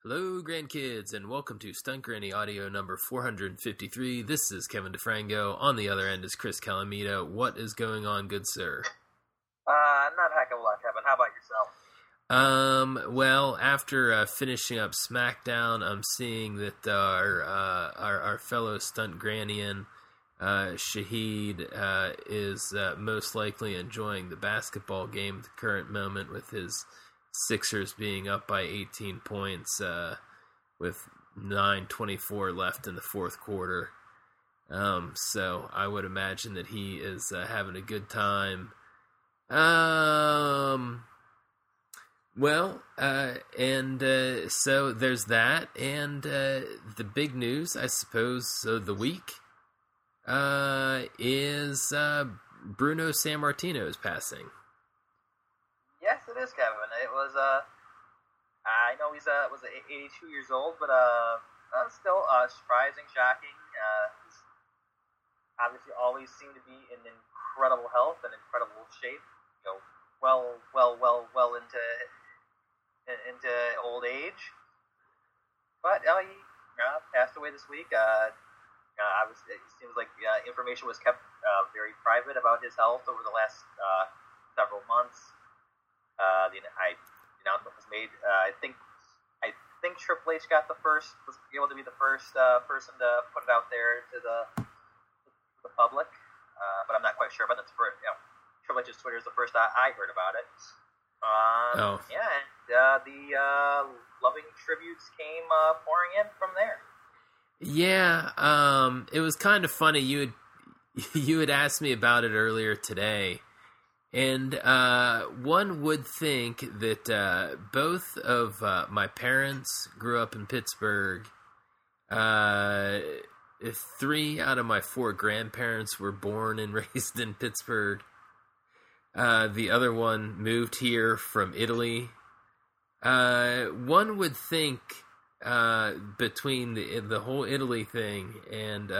Hello, grandkids, and welcome to Stunt Granny Audio number 453. This is Kevin DeFrango. On the other end is Chris Calamita. What is going on, good sir? Not a heck of a lot, Kevin. How about yourself? Well, after finishing up SmackDown, I'm seeing that our fellow Stunt Grannian, Shahid, is most likely enjoying the basketball game at the current moment with his Sixers being up by 18 points with 9:24 left in the fourth quarter. So I would imagine that he is having a good time. So there's that, and the big news, I suppose, of the week is Bruno Sammartino's passing. Yes, it is, Kevin. It was, I know he's, was 82 years old, but, still, surprising, shocking. He's obviously always seemed to be in incredible health and incredible shape, well into old age. But, he passed away this week. Obviously, it seems like, information was kept, very private about his health over the last, several months. The announcement was made. I think Triple H was able to be the first person to put it out there to the public, but I'm not quite sure. But that's Triple H's Twitter is the first I heard about it. Yeah, and the loving tributes came pouring in from there. Yeah, it was kind of funny. You had asked me about it earlier today. And one would think that both of my parents grew up in Pittsburgh. 3 out of my 4 grandparents were born and raised in Pittsburgh. The other one moved here from Italy. One would think between the whole Italy thing and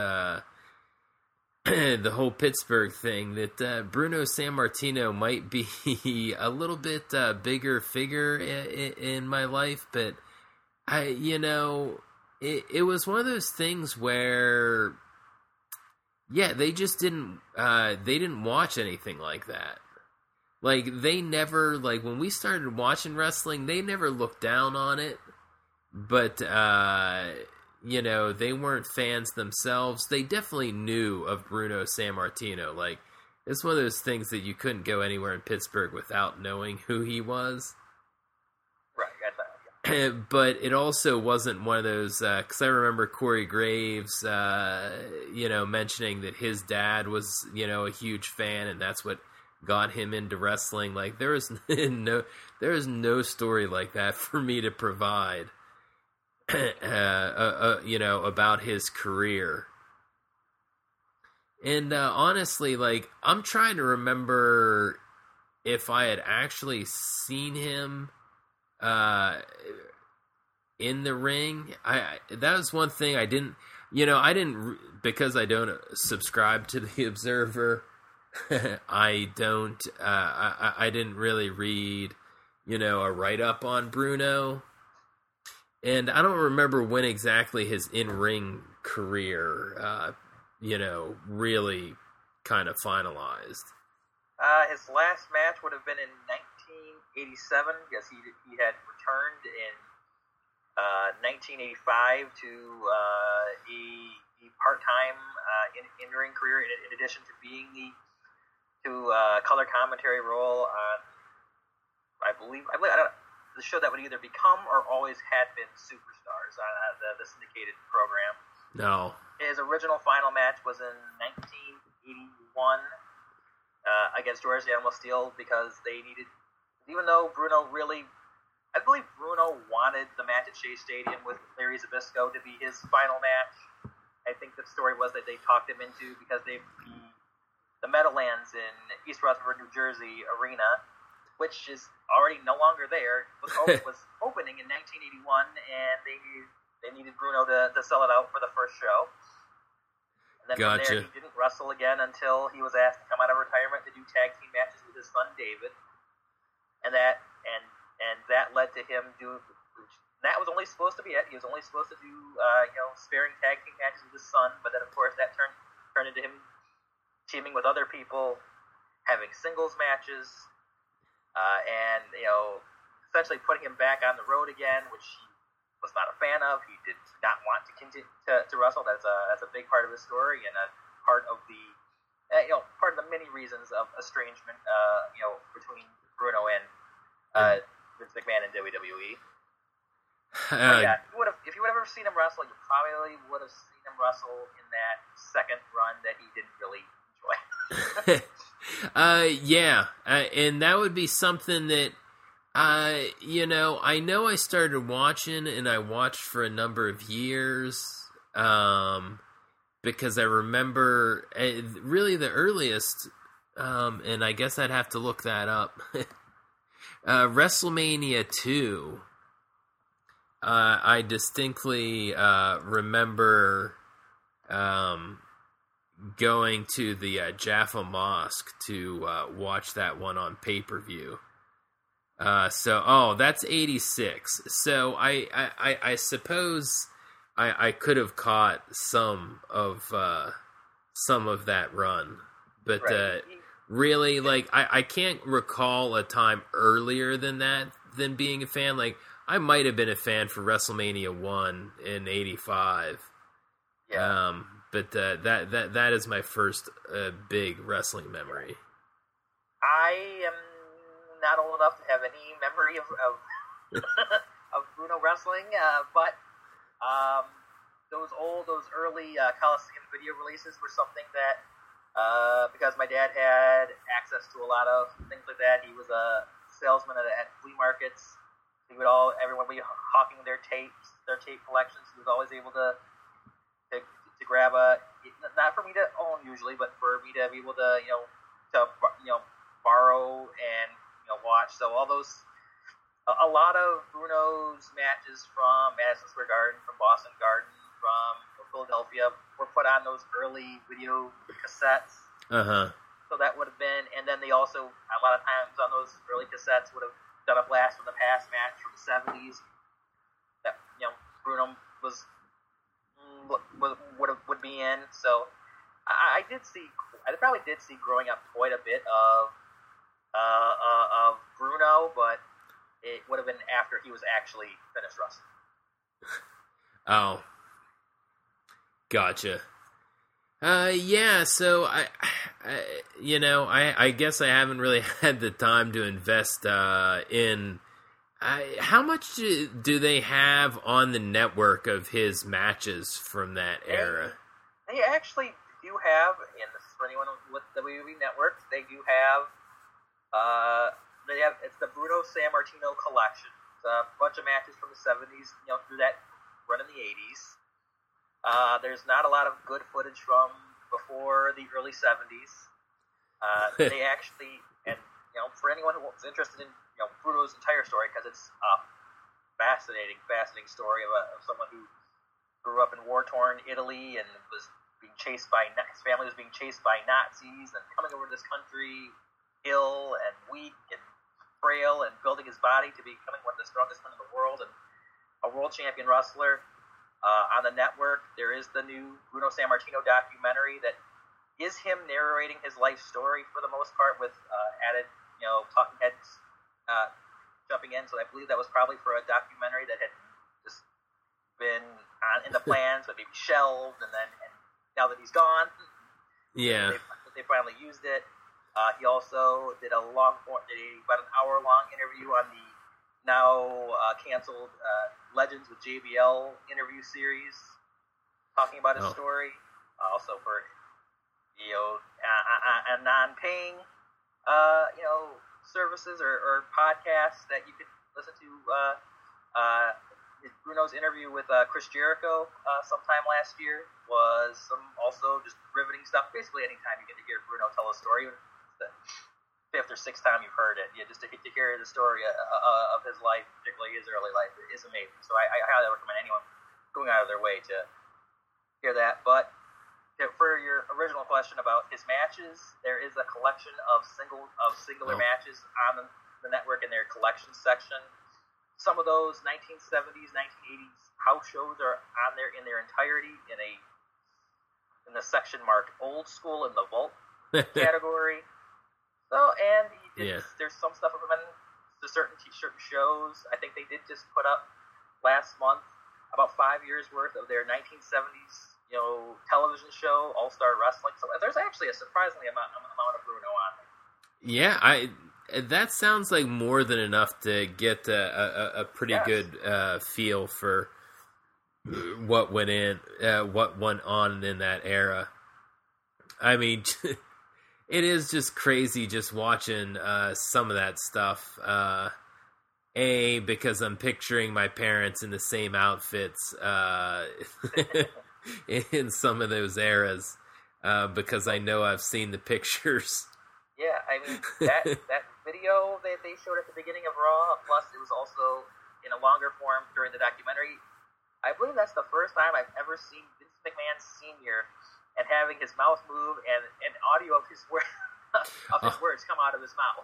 the whole Pittsburgh thing, that Bruno Sammartino might be a little bit bigger figure in my life, but it was one of those things where, they just didn't watch anything like that. Like, they never, when we started watching wrestling, they never looked down on it, but they weren't fans themselves. They definitely knew of Bruno Sammartino. Like, it's one of those things that you couldn't go anywhere in Pittsburgh without knowing who he was. Right, I thought. But it also wasn't one of those, because I remember Corey Graves, mentioning that his dad was, a huge fan, and that's what got him into wrestling. Like, there is no story like that for me to provide. About his career. And honestly, I'm trying to remember if I had actually seen him in the ring. That was one thing I didn't, because I don't subscribe to the Observer. I didn't really read, a write-up on Bruno. And I don't remember when exactly his in-ring career, really kind of finalized. His last match would have been in 1987. Yes, he had returned in 1985 to a part-time in-ring career, in addition to being the color commentary role on, I don't know, the show that would either become or always had been Superstars, the syndicated program. No. His original final match was in 1981 against George the Animal Steel, because they needed, even though Bruno I believe Bruno wanted the match at Shea Stadium with Larry Zbyszko to be his final match. I think the story was that they talked him into, because the Meadowlands in East Rutherford, New Jersey arena, which is already no longer there, was opening in 1981, and they needed Bruno to sell it out for the first show. And then from there, he didn't wrestle again until he was asked to come out of retirement to do tag team matches with his son David, and that led to him that was only originally supposed to be it. He was only supposed to do sparing tag team matches with his son, but then of course that turned into him teaming with other people, having singles matches, and essentially putting him back on the road again, which he was not a fan of. He did not want to continue to wrestle. That's a big part of his story and a part of the part of the many reasons of estrangement between Bruno and Vince McMahon in WWE. Yeah, if you would have ever seen him wrestle, you probably would have seen him wrestle in that second run that he didn't really enjoy. Yeah, and that would be something that I know I started watching, and I watched for a number of years, because I remember really the earliest, and I guess I'd have to look that up. WrestleMania 2. I distinctly remember going to the Jaffa Mosque to watch that one on pay-per-view. That's 86. So I suppose I could have caught some of that run, but right. Really, like I can't recall a time earlier than that than being a fan. Like I might have been a fan for WrestleMania 1 in 85. Yeah. But that is my first big wrestling memory. I am not old enough to have any memory of of Bruno wrestling, but those early Coliseum video releases were something that because my dad had access to a lot of things like that. He was a salesman at flea markets. Everyone would be hawking their tape collections. He was always able to grab not for me to own usually, but for me to be able to borrow and watch. So all those, a lot of Bruno's matches from Madison Square Garden, from Boston Garden, from Philadelphia were put on those early video cassettes. So that would have been, and then they also a lot of times on those early cassettes would have done a blast from the past match from the 70s that Bruno would be in. So I probably did see growing up quite a bit of Bruno, but it would have been after he was actually finished wrestling. Oh, gotcha. Yeah. So I guess I haven't really had the time to invest in. How much do they have on the network of his matches from that era? They actually do have, and this is for anyone with the WWE Network, they do have. It's the Bruno Sammartino collection. It's a bunch of matches from the 70s, through that run in the 80s. There's not a lot of good footage from before the early 70s. They actually, and for anyone who's interested in Bruno's entire story, because it's a fascinating story of someone who grew up in war-torn Italy and was being chased by his family was being chased by Nazis and coming over to this country ill and weak and frail and building his body to becoming one of the strongest men in the world and a world champion wrestler. On the network, there is the new Bruno Sammartino documentary that is him narrating his life story for the most part with added, talking heads jumping in. So I believe that was probably for a documentary that had just been in the plans, but maybe shelved, and now that he's gone, yeah, they finally used it. He also did about an hour-long interview on the now canceled Legends with JBL interview series, talking about his story. Also for a non-paying services or podcasts that you could listen to. Bruno's interview with Chris Jericho sometime last year was some also just riveting stuff. Basically, anytime you get to hear Bruno tell a story, the fifth or sixth time you've heard it, just to hear the story of his life, particularly his early life, is amazing. So I highly recommend anyone going out of their way to hear that. But for your original question about his matches, there is a collection of singular matches on the network in their collection section. some of those 1970s, 1980s house shows are on there in their entirety in the section marked "Old School" in the Vault category. So, and there's some stuff of them in certain shows. I think they did just put up last month about 5 years worth of their 1970s, television show, All Star Wrestling. So there's actually a surprisingly amount of Bruno on there. Yeah, that sounds like more than enough to get a pretty good feel for what went on in that era. I mean, it is just crazy just watching some of that stuff. Because I'm picturing my parents in the same outfits in some of those eras, because I know I've seen the pictures. Yeah, I mean, that video that they showed at the beginning of Raw, plus it was also in a longer form during the documentary. I believe that's the first time I've ever seen Vince McMahon Sr. and having his mouth move and audio of his words come out of his mouth.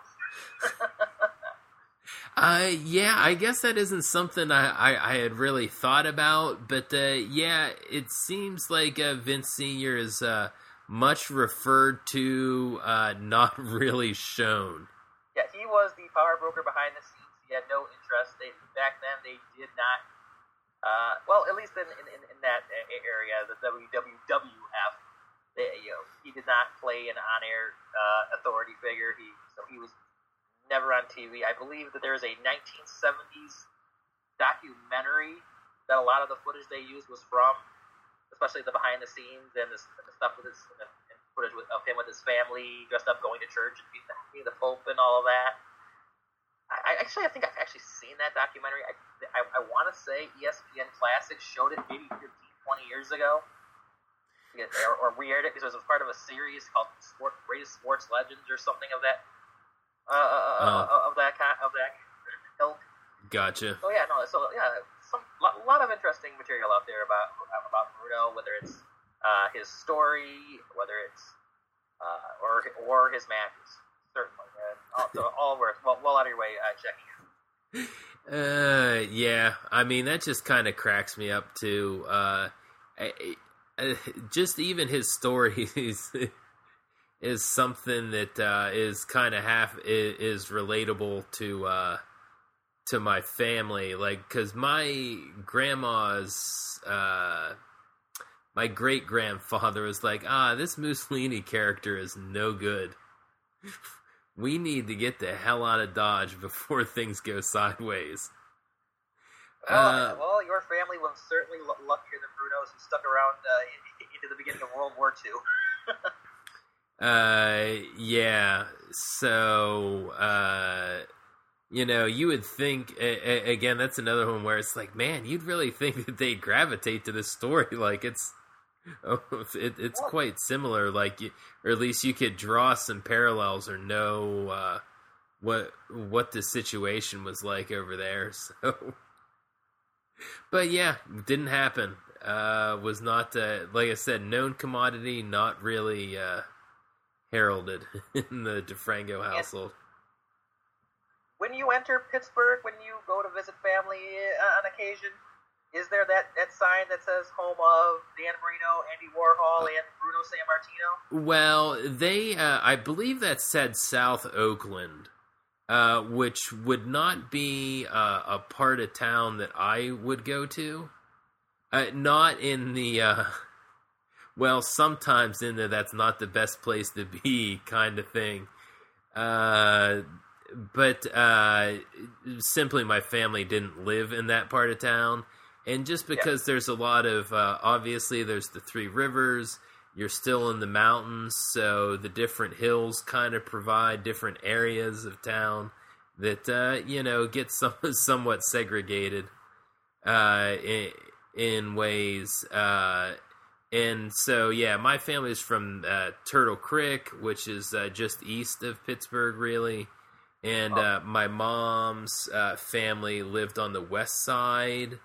Yeah, I guess that isn't something I had really thought about, but it seems like Vince Sr. is much referred to, not really shown. Yeah, he was the power broker behind the scenes. He had no interest. Back then, they did not. At least in that area, the WWF, he did not play an on-air authority figure. So he was never on TV. I believe that there is a 1970s documentary that a lot of the footage they used was from, especially the behind the scenes and the stuff with his and footage of him with his family dressed up going to church and being the Pope and all of that. I think I've actually seen that documentary. I want to say ESPN Classic showed it maybe 15, 20 years ago, or re-aired it because it was part of a series called Greatest Sports Legends or something of that of that ilk. Gotcha. So a lot of interesting material out there about Bruno, whether it's his story, whether it's or his matches. Certainly, all worth well out of your way checking out. Yeah. I mean, that just kind of cracks me up too. Just even his story is something that is kind of is relatable to my family, like, because my grandma's my great grandfather was like, this Mussolini character is no good. We need to get the hell out of Dodge before things go sideways. Well, your family was certainly luckier than Bruno's, who stuck around into the beginning of World War II. Yeah. So, you would think, again, that's another one where it's like, man, you'd really think that they'd gravitate to this story. Like, it's quite similar, like, or at least you could draw some parallels or know what the situation was like over there. So, but yeah, didn't happen. Was not, like I said, known commodity, not really heralded in the DeFranco household. When you enter Pittsburgh, when you go to visit family on occasion, is there that sign that says home of Dan Marino, Andy Warhol, and Bruno Sammartino? Well, they, I believe that said South Oakland, which would not be a part of town that I would go to. Not in the, well, sometimes in there that's not the best place to be kind of thing. But simply my family didn't live in that part of town. And just because there's a lot of, obviously there's the Three Rivers, you're still in the mountains, so the different hills kind of provide different areas of town that, get somewhat segregated in ways. And so, my family is from Turtle Creek, which is just east of Pittsburgh, really. And my mom's family lived on the west side,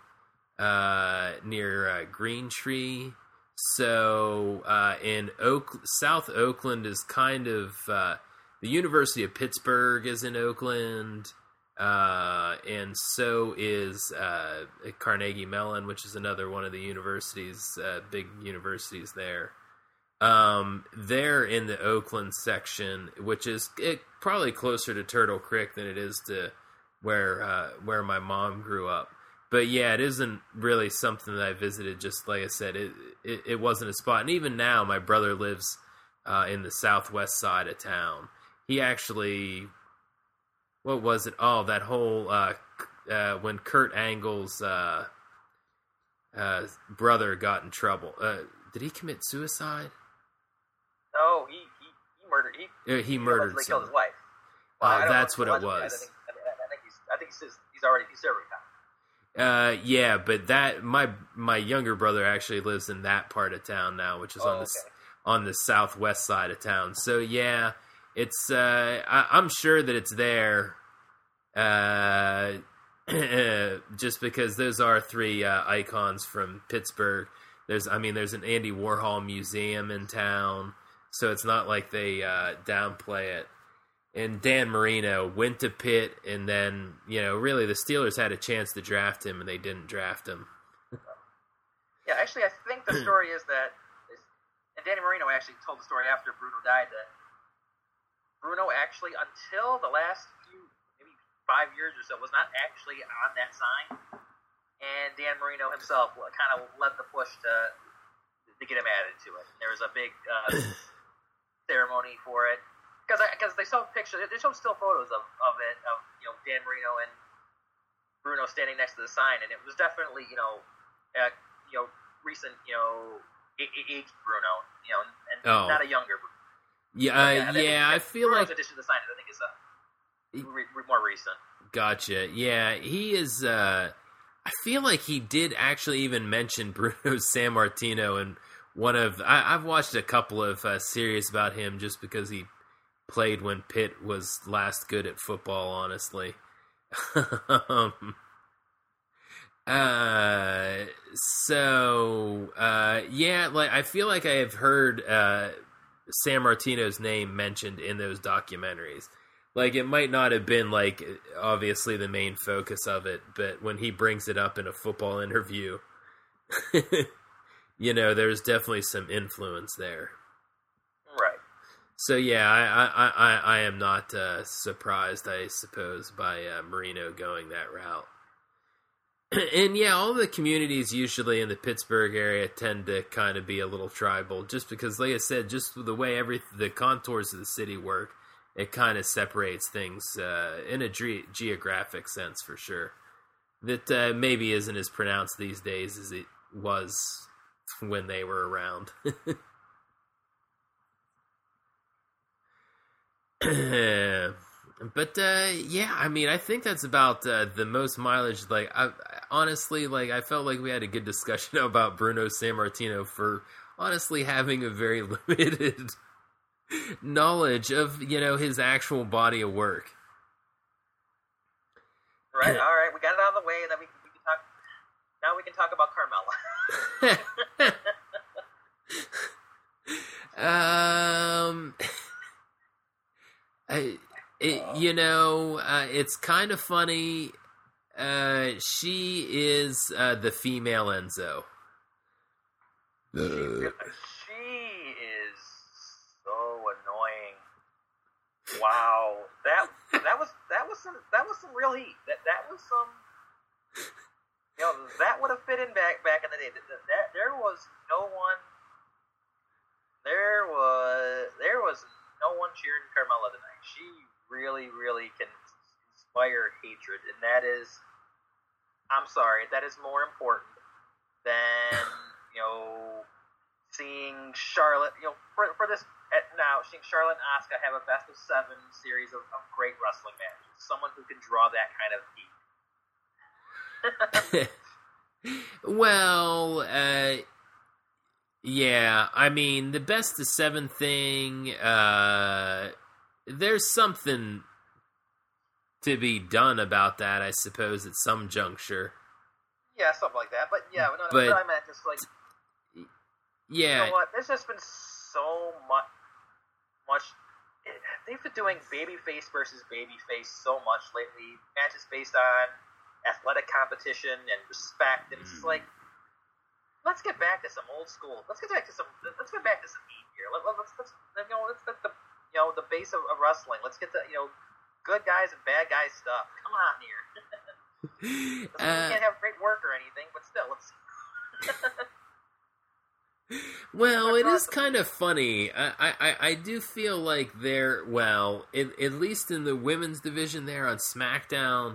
near Green Tree. So in South Oakland is kind of the University of Pittsburgh is in Oakland. and so is Carnegie Mellon, which is another one of the universities, big universities there. They're in the Oakland section, which is probably closer to Turtle Creek than it is to where my mom grew up. But yeah, it isn't really something that I visited. Just like I said, it wasn't a spot. And even now, my brother lives in the southwest side of town. He actually, what was it? Oh, that whole when Kurt Angle's brother got in trouble. Did he commit suicide? No, he murdered. He murdered. He killed his wife. Well, that's what it was. I think he's already serving time. Yeah, but that my younger brother actually lives in that part of town now, which is on the southwest side of town. So yeah, it's I'm sure that it's there. Just because those are three icons from Pittsburgh. There's an Andy Warhol museum in town, so it's not like they downplay it. And Dan Marino went to Pitt, and then, really the Steelers had a chance to draft him, and they didn't draft him. Yeah, actually, I think the story is that, and Danny Marino actually told the story after Bruno died, that Bruno actually, until the last few, maybe 5 years or so, was not actually on that sign. And Dan Marino himself kind of led the push to get him added to it. There was a big ceremony for it. Because they showed pictures, they showed still photos of it, of Dan Marino and Bruno standing next to the sign, and it was definitely recent aged Bruno, and not a younger Bruno. Yeah, I feel Bruno's like addition to the sign, I think, is more recent. Gotcha. Yeah, he is. I feel like he did actually even mention Bruno Sammartino in one of. I've watched a couple of series about him just because he played when Pitt was last good at football, honestly. Yeah, like I feel like I have heard Sammartino's name mentioned in those documentaries. Like, it might not have been, like, obviously the main focus of it, but when he brings it up in a football interview, there's definitely some influence there. Right. So yeah, I am not surprised, I suppose, by Marino going that route. And yeah, all the communities usually in the Pittsburgh area tend to kind of be a little tribal, just because, like I said, just the way the contours of the city work, it kind of separates things in a geographic sense, for sure. That maybe isn't as pronounced these days as it was when they were around. But yeah, I think that's about the most mileage. Like, honestly, I felt like we had a good discussion about Bruno Sammartino for honestly having a very limited knowledge of his actual body of work. Right. All right, we got it out of the way, and then we can talk. Now we can talk about Carmella. It's kind of funny. She is the female Enzo. She is so annoying. Wow, that was some real heat. That was some. That would have fit in back in the day. There was no one. There was no one cheering Carmella tonight. She really, really can inspire hatred, and that is, I'm sorry, that is more important than seeing Charlotte. For this now, seeing Charlotte and Asuka have a best of 7 series of great wrestling matches. Someone who can draw that kind of heat. Well, yeah, the best of 7 thing, there's something to be done about that, I suppose, at some juncture. Yeah, something like that. But yeah, but I meant just like, yeah. You know what? There's just been so much. they've been doing babyface versus babyface so much lately. Matches based on athletic competition and respect, and it's just like, let's get back to some old school. Let's get back to some heat here. Let's the base of wrestling. Let's get the good guys and bad guys stuff. Come on here. We can't have great work or anything, but still, let's. Well, it is kind of funny. I do feel like they're, well, at least in the women's division there on SmackDown,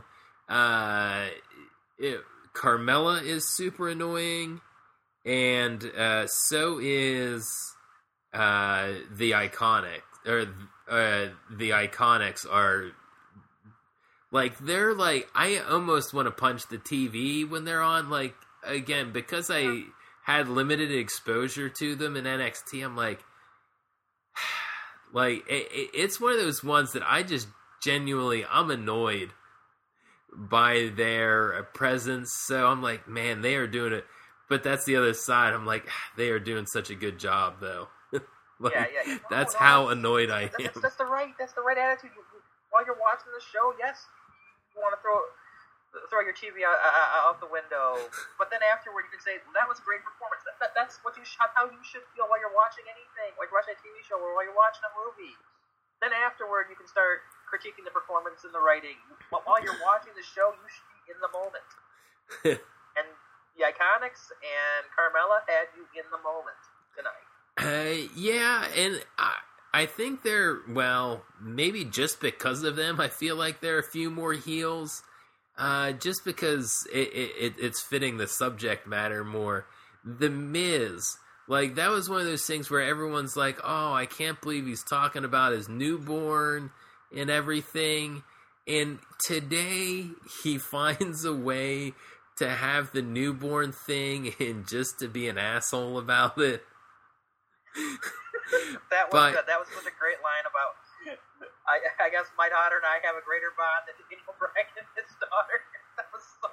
Carmella is super annoying, and so is the Iconic, or the Iconics are, like, they're like, I almost want to punch the TV when they're on, like, again, because I had limited exposure to them in NXT, I'm like it's one of those ones that I just genuinely, I'm annoyed by their presence. So I'm like, man, they are doing it. But that's the other side. I'm like, they are doing such a good job, though. That's how annoyed I am. That's the right attitude. While you're watching the show, yes, you want to throw your TV out the window, but then afterward you can say, that was a great performance. That's how you should feel while you're watching anything, like watching a TV show or while you're watching a movie. Then afterward you can start critiquing the performance and the writing. But while you're watching the show, you should be in the moment. And the Iconics and Carmella had you in the moment tonight. Yeah, and I think they're, well, maybe just because of them, I feel like there are a few more heels. Just because it's fitting the subject matter more. The Miz, like, that was one of those things where everyone's like, oh, I can't believe he's talking about his newborn and everything. And today he finds a way to have the newborn thing and just to be an asshole about it. That was good. That was a great line about, I guess my daughter and I have a greater bond than Daniel Bryan and his daughter. That was so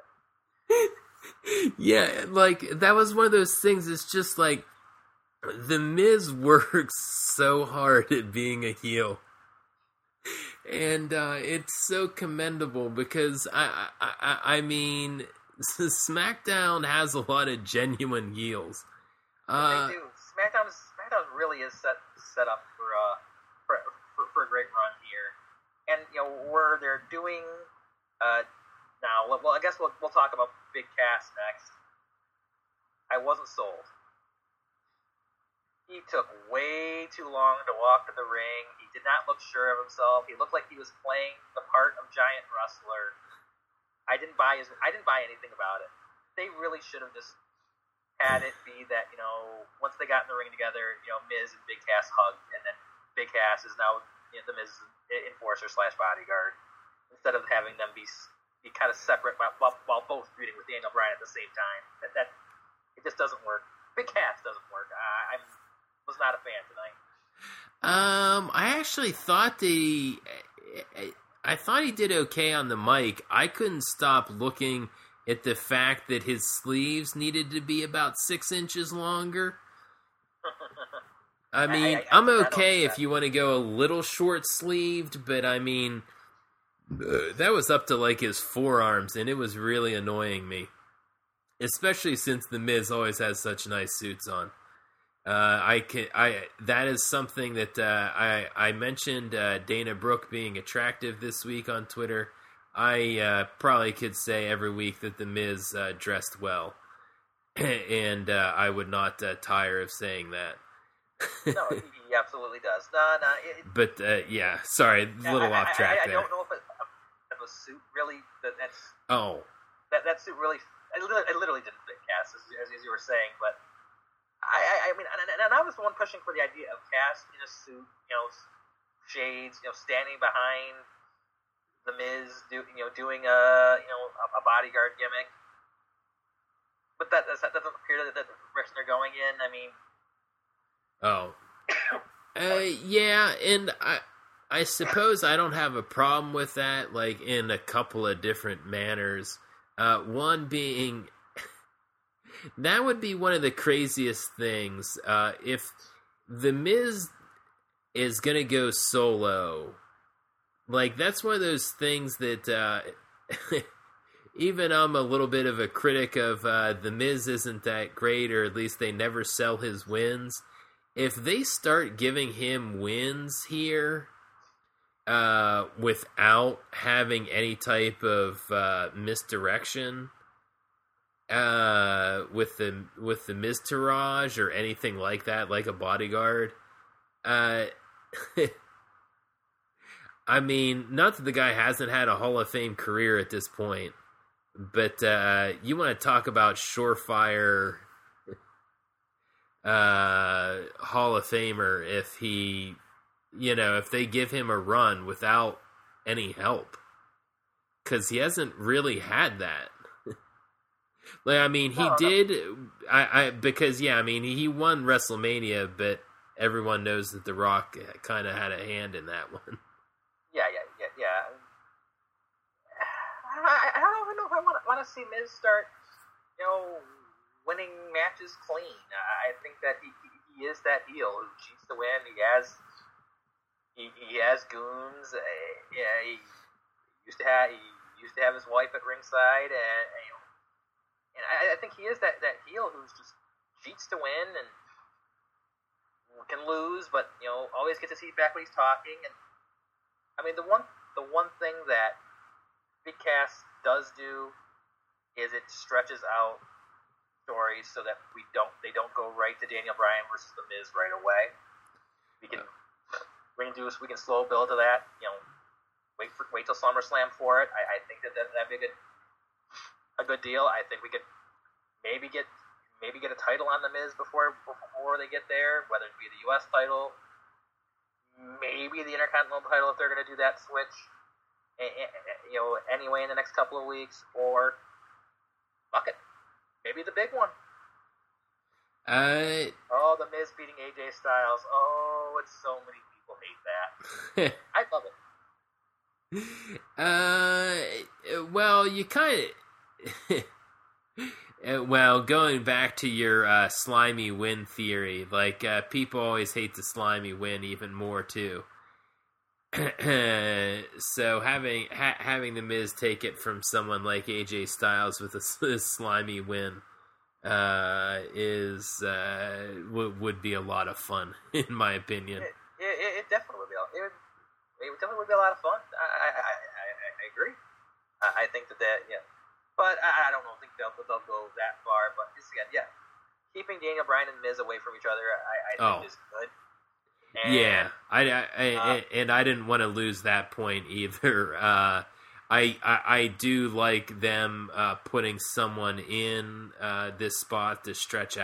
good. Yeah, like, that was one of those things. It's just like, the Miz works so hard at being a heel. And it's so commendable because, I mean, SmackDown has a lot of genuine heels. They do. SmackDown really is set up for a great run here, and where they're doing now. Well, I guess we'll talk about Big Cass next. I wasn't sold. He took way too long to walk to the ring. He did not look sure of himself. He looked like he was playing the part of giant wrestler. I didn't buy anything about it. They really should have just had it be that, once they got in the ring together, Miz and Big Cass hugged, and then Big Cass is now the Miz enforcer / bodyguard, instead of having them be kind of separate while both feuding with Daniel Bryan at the same time. That it just doesn't work. Big Cass doesn't work. I was not a fan tonight. I actually thought I thought he did okay on the mic. I couldn't stop looking at the fact that his sleeves needed to be about 6 inches longer. I mean, I'm okay if you want to go a little short-sleeved, but I mean, that was up to, like, his forearms, and it was really annoying me. Especially since The Miz always has such nice suits on. That is something that I mentioned Dana Brooke being attractive this week on Twitter. I probably could say every week that The Miz dressed well. And I would not tire of saying that. No, he absolutely does. But, yeah, sorry, a little off track there. I don't know if a suit really, that's... Oh. That suit really... It literally didn't fit Cass, as you were saying, but... I mean, and I was the one pushing for the idea of Cass in a suit, shades, standing behind The Miz, doing a bodyguard gimmick. But that doesn't appear that the direction they're going in. I mean... Oh. Yeah, and I suppose I don't have a problem with that, like, in a couple of different manners. One being, that would be one of the craziest things. If The Miz, is gonna go solo. Like, that's one of those things that even I'm a little bit of a critic of. The Miz isn't that great, or at least they never sell his wins. If they start giving him wins here without having any type of misdirection with the Miztourage or anything like that, like a bodyguard, I mean, not that the guy hasn't had a Hall of Fame career at this point, but you want to talk about surefire Hall of Famer if he, if they give him a run without any help, because he hasn't really had that. Like, I mean, he did. Because I mean, he won WrestleMania, but everyone knows that The Rock kind of had a hand in that one. Yeah. I don't even know if I want to see Miz start, winning matches clean. I think that he is that heel who cheats to win. He has goons. He used to have his wife at ringside, and I think he is that heel who's just cheats to win and can lose, but always gets his seat back when he's talking. And I mean, the one thing that Big Cass does do is it stretches out stories so that they don't go right to Daniel Bryan versus The Miz right away. We can slow build to that. Wait till SummerSlam for it. I think that'd be a good deal. I think we could maybe get a title on The Miz before they get there, whether it be the U.S. title, maybe the Intercontinental title if they're going to do that switch. Anyway in the next couple of weeks, or fuck it, maybe the big one. The Miz beating AJ Styles. Oh, it's so many people hate that. I love it. Well, you kind of. Well, going back to your slimy win theory, like people always hate the slimy win even more too. So having the Miz take it from someone like AJ Styles with a slimy win would be a lot of fun, in my opinion. It definitely would be. It definitely would be a lot of fun. I agree. I think that yeah, but I don't think they'll go that far. But just again, yeah, keeping Daniel Bryan and Miz away from each other, I think is good. And, yeah, I didn't want to lose that point either. I do like them putting someone in this spot to stretch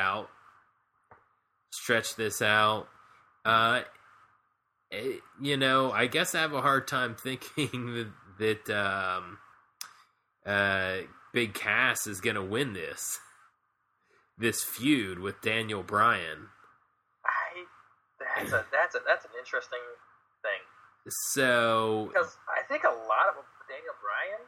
this out. I guess I have a hard time thinking that Big Cass is going to win this feud with Daniel Bryan. That's an interesting thing. So, because I think a lot of Daniel Bryan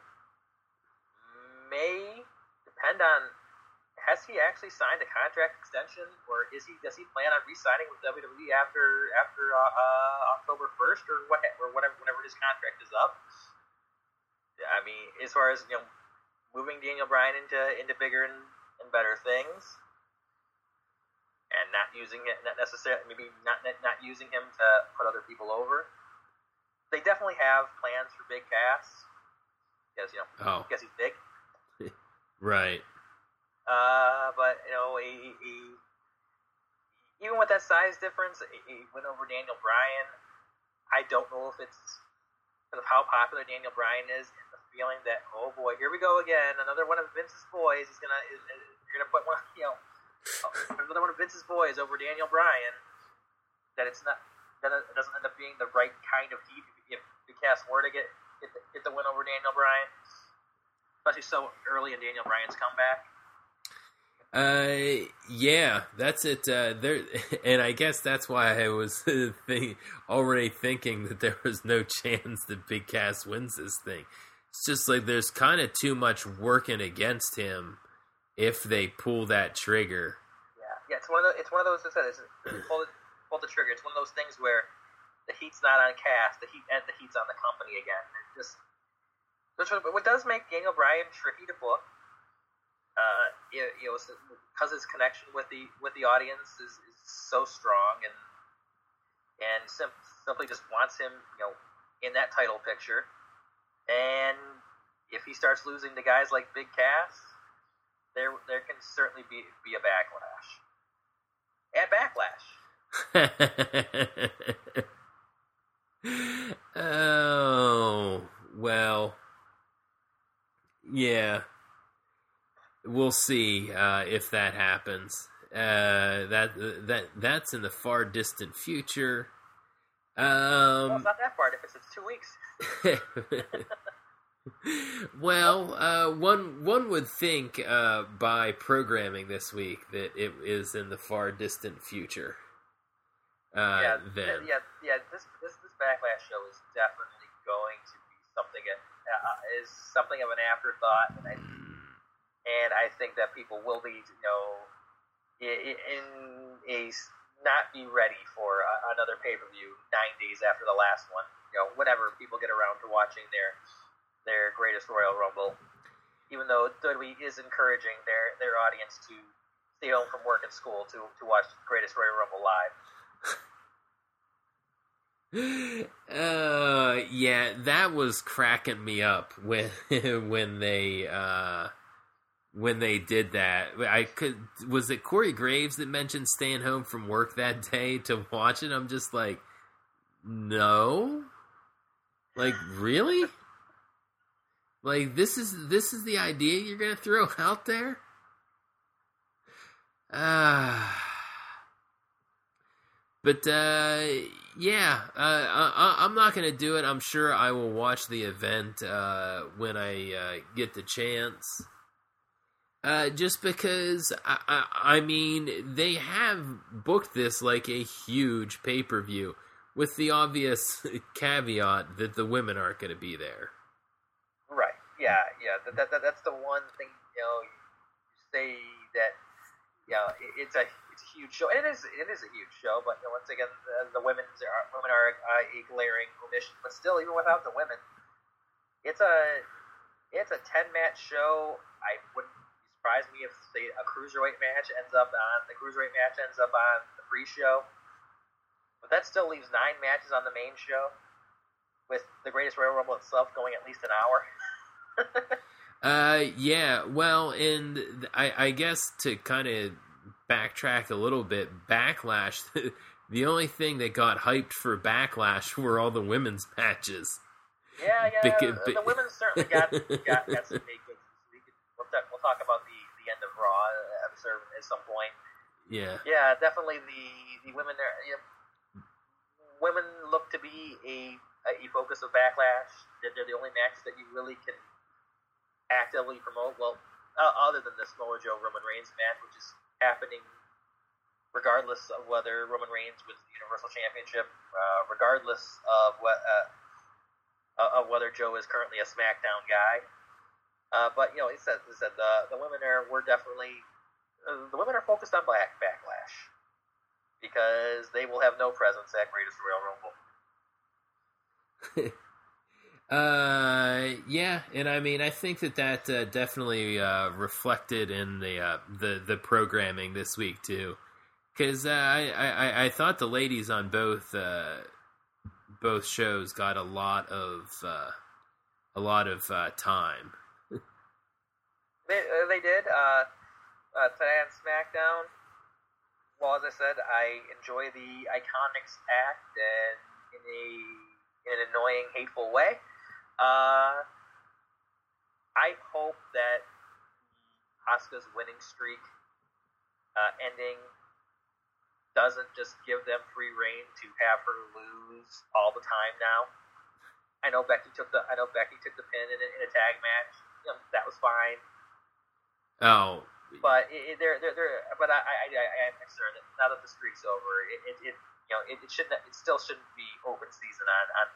may depend on, has he actually signed a contract extension, or does he plan on re-signing with WWE after October 1st or whenever his contract is up? I mean, as far as moving Daniel Bryan into bigger and better things. And not using it, not necessarily, maybe not using him to put other people over. They definitely have plans for Big Cass, because because he's big, right? But even with that size difference, he went over Daniel Bryan. I don't know if it's because of how popular Daniel Bryan is, and the feeling that, oh boy, here we go again, another one of Vince's boys. You're gonna put one, another one of Vince's boys over Daniel Bryan, that it doesn't end up being the right kind of heat if the Cass were to get the win over Daniel Bryan, especially so early in Daniel Bryan's comeback. Yeah, that's it. And I guess that's why I was already thinking that there was no chance that Big Cass wins this thing. It's just like there's kind of too much working against him if they pull that trigger. Yeah, it's one of those. I said, pull the trigger. It's one of those things where the heat's not on Cass, the heat's on the company again. It just what does make Daniel Bryan tricky to book, because his connection with the audience is so strong, and simply just wants him, in that title picture. And if he starts losing to guys like Big Cass, there can certainly be a backlash. At Backlash. Oh, well, yeah. We'll see if that happens. That's in the far distant future. Well, it's not that far. If it's 2 weeks. Well, one would think by programming this week that it is in the far distant future. This Backlash show is definitely going to be something of an afterthought, and I think that people will be, not be ready for another pay-per-view 9 days after the last one. Whenever people get around to watching their greatest Royal Rumble, even though WWE is encouraging their audience to stay home from work and school to watch the greatest Royal Rumble live. Yeah, that was cracking me up when they did that. Was it Corey Graves that mentioned staying home from work that day to watch it? I'm just like, no, like, really? Like, this is the idea you're gonna throw out there? But yeah, I'm not gonna do it. I'm sure I will watch the event when I get the chance. Just because, I mean, they have booked this like a huge pay-per-view, with the obvious caveat that the women aren't going to be there. Right. Yeah. That's the one thing, you say that, it's a huge show. It is a huge show, but once again, the women are a glaring omission. But still, even without the women, it's a 10-match show. I wouldn't surprise me if a cruiserweight match ends up on the pre-show. But that still leaves 9 matches on the main show, with the Greatest Royal Rumble itself going at least an hour. Yeah, well, and I guess to kind of backtrack a little bit, Backlash, the only thing that got hyped for Backlash were all the women's matches. Yeah, the women certainly got some big good. We'll talk about the end of Raw at some point. Yeah, definitely the women there. Women look to be a focus of Backlash. They're the only matches that you really can actively promote. Well, other than the Samoa Joe Roman Reigns match, which is happening regardless of whether Roman Reigns wins the Universal Championship, regardless of whether Joe is currently a SmackDown guy. But it said the women are focused on Backlash, because they will have no presence at Greatest Royal Rumble. Yeah, and I mean, I think that definitely reflected in the programming this week too, because I thought the ladies on both shows got a lot of time. They did. Today on SmackDown, well, as I said, I enjoy the Iconics act and in an annoying, hateful way. I hope that Asuka's winning streak ending doesn't just give them free reign to have her lose all the time now. I know Becky took the pin in a tag match. That was fine. Oh, but I'm concerned that now that the streak's over, it still shouldn't be open season on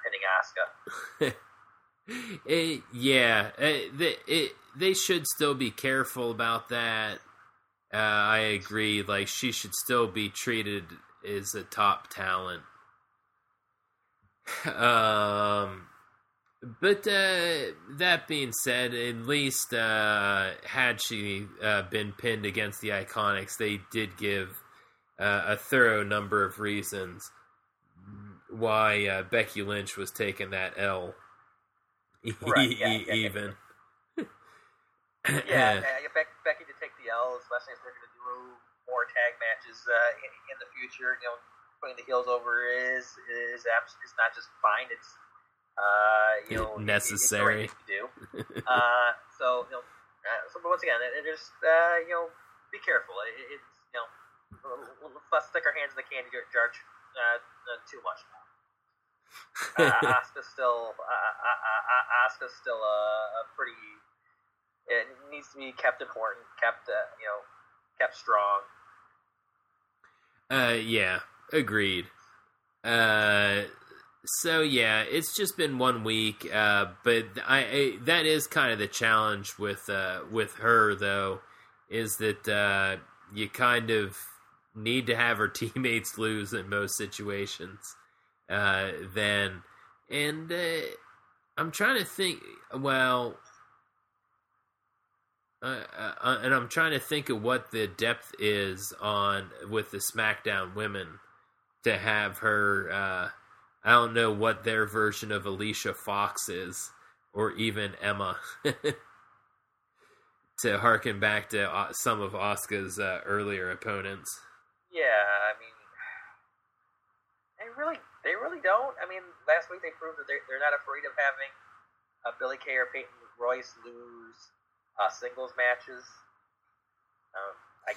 pinning Asuka. They should still be careful about that. I agree. Like, she should still be treated as a top talent. But that being said, at least had she been pinned against the Iconics, they did give a thorough number of reasons why Becky Lynch was taking that L. Right, Even. Becky to take the L, especially if they're going to do more tag matches in the future. Putting the heels over is not just fine; it's necessary. It's the right thing to do. But once again, just be careful. Let's stick our hands in the candy jar too much. Asuka's still a pretty. It needs to be kept important, kept strong. Yeah, agreed. So yeah, it's just been 1 week, but that is kind of the challenge with her though, is that you kind of need to have her teammates lose in most situations. I'm trying to think. Well. And I'm trying to think of what the depth is with the SmackDown women to have her. I don't know what their version of Alicia Fox is, or even Emma. To harken back to some of Asuka's earlier opponents. Yeah, I mean, they really don't. I mean, last week they proved that they're not afraid of having Billie Kay or Peyton Royce lose singles matches. I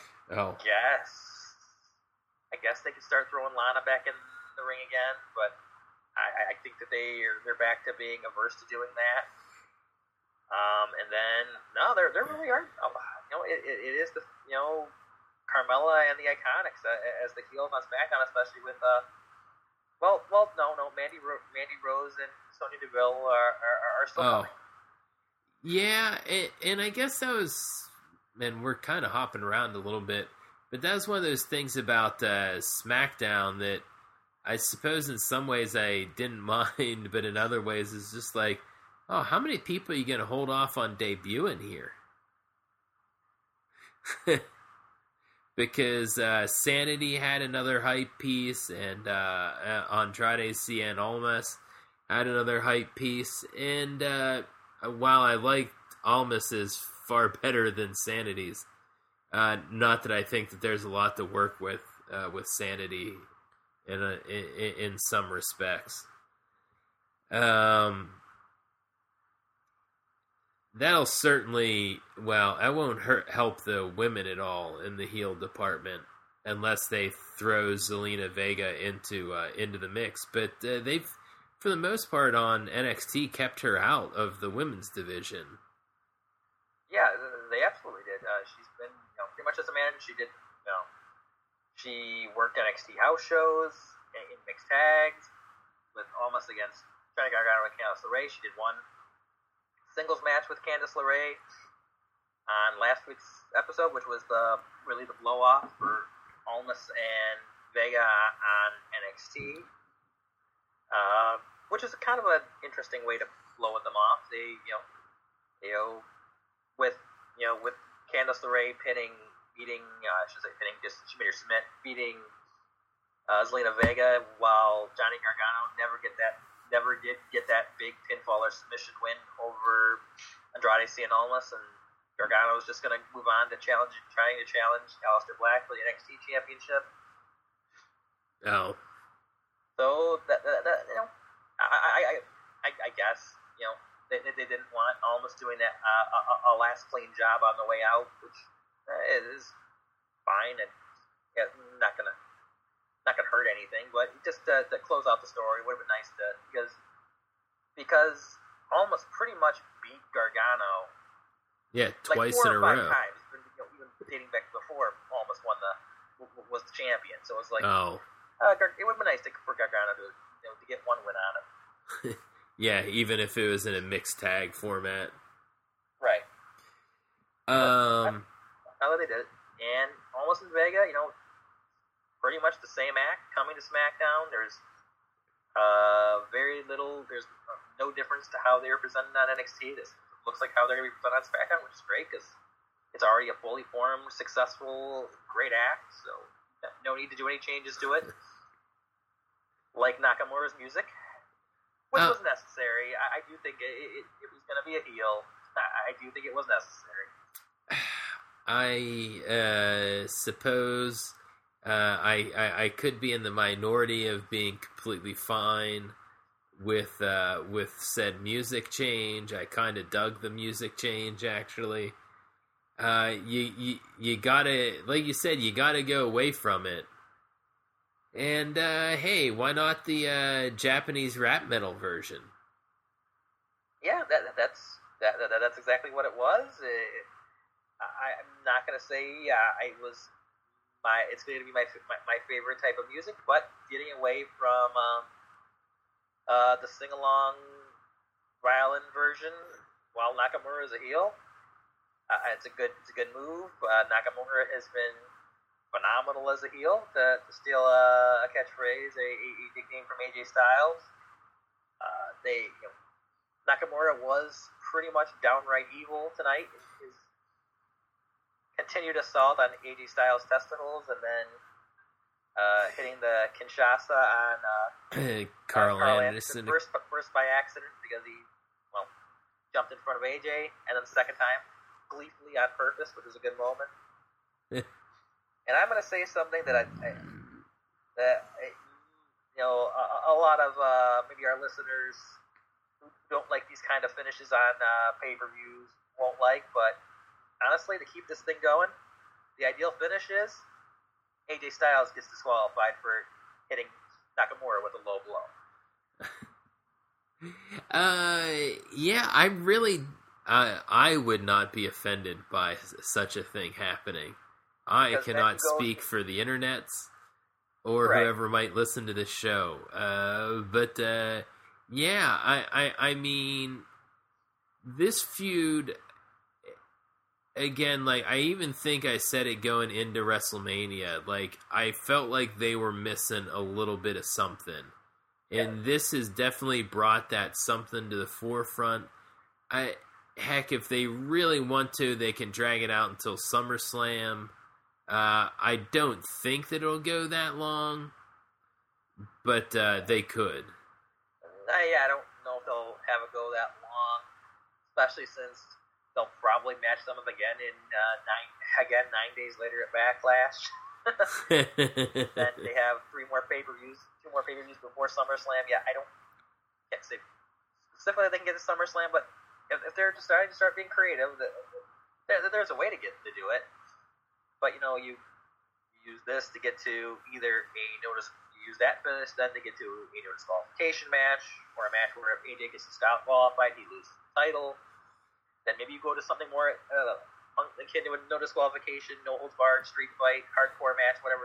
guess they could start throwing Lana back in the ring again, but I think that they're back to being averse to doing that. And then there really aren't. It is the Carmella and the Iconics as the heels on SmackDown, especially with Mandy Rose and Sonya Deville are still coming. Yeah, and I guess that was, man, we're kind of hopping around a little bit, but that was one of those things about SmackDown that I suppose in some ways I didn't mind, but in other ways it's just like, oh, how many people are you going to hold off on debuting here? Because Sanity had another hype piece, and Andrade Cien Almas had another hype piece, and while I liked Almas's far better than Sanity's, not that I think that there's a lot to work with Sanity in some respects. That'll certainly, that won't help the women at all in the heel department unless they throw Zelina Vega into the mix. But they've, for the most part, on NXT, kept her out of the women's division. Yeah, they absolutely did. She's been, pretty much as a manager. She worked NXT house shows in mixed tags with Almas against Johnny Gargano and Candice LeRae. She did one singles match with Candice LeRae on last week's episode, which was the blow off for Almas and Vega on NXT. Which is kind of an interesting way to blow them off. They, with Candice LeRae beating Shamir Smith, beating Zelina Vega, while Johnny Gargano never did get that big pinfall or submission win over Andrade Cien Almas, and Gargano was just going to move on to trying to challenge Aleister Black for the NXT Championship. Oh. So I guess they didn't want Almas doing that a last clean job on the way out, which is fine and not gonna hurt anything. But just to close out the story, would have been nice because Almas pretty much beat Gargano. Yeah, twice like 4 in a or 5 row. times, even dating back before Almas was the champion. So it was like, it would have been nice for Gargano to get one win on him. Yeah, even if it was in a mixed tag format. Right. Now that they did it, and Almas and Vega, pretty much the same act coming to SmackDown. There's Very little. There's no difference to how they were presented on NXT. This looks like how they're going to be presented on SmackDown, which is great because it's already a fully formed, successful, great act. So no need to do any changes to it. Like Nakamura's music, which was necessary. I do think it was going to be a heel. I do think it was necessary. I suppose I could be in the minority of being completely fine with said music change. I kind of dug the music change, actually. You gotta, like you said, you gotta go away from it. And hey, why not the Japanese rap metal version? Yeah, that's exactly what it was. I'm not gonna say it was it's going to be my favorite type of music, but getting away from the sing along violin version while Nakamura is a heel, it's a good move. Nakamura has been phenomenal as a heel. To steal a catchphrase, a nickname from AJ Styles. Nakamura was pretty much downright evil tonight. His continued assault on AJ Styles' testicles, and then hitting the Kinshasa on Carl Anderson. First by accident because he jumped in front of AJ, and then the second time gleefully on purpose, which was a good moment. And I'm going to say something that a lot of maybe our listeners who don't like these kind of finishes on pay-per-views won't like, but honestly, to keep this thing going, the ideal finish is AJ Styles gets disqualified for hitting Nakamura with a low blow. Yeah, I would not be offended by such a thing happening. I cannot speak for the internets or whoever might listen to this show. But yeah, I mean, this feud, again, like, I even think I said it going into WrestleMania, like, I felt like they were missing a little bit of something. And this has definitely brought that something to the forefront. Heck, if they really want to, they can drag it out until SummerSlam. I don't think that it'll go that long, but they could. I don't know if they'll have it go that long, especially since they'll probably match them up again in 9 days later at Backlash. Then they have 2 more pay-per-views before SummerSlam. Yeah, can't say specifically they can get to SummerSlam, but if they're deciding to start being creative, there's a way to do it. But you use this to get to either use that finish, then to get to a no disqualification match, or a match where if AJ gets disqualified, he loses the title. Then maybe you go to something more akin to a no disqualification, no holds barred, street fight, hardcore match, whatever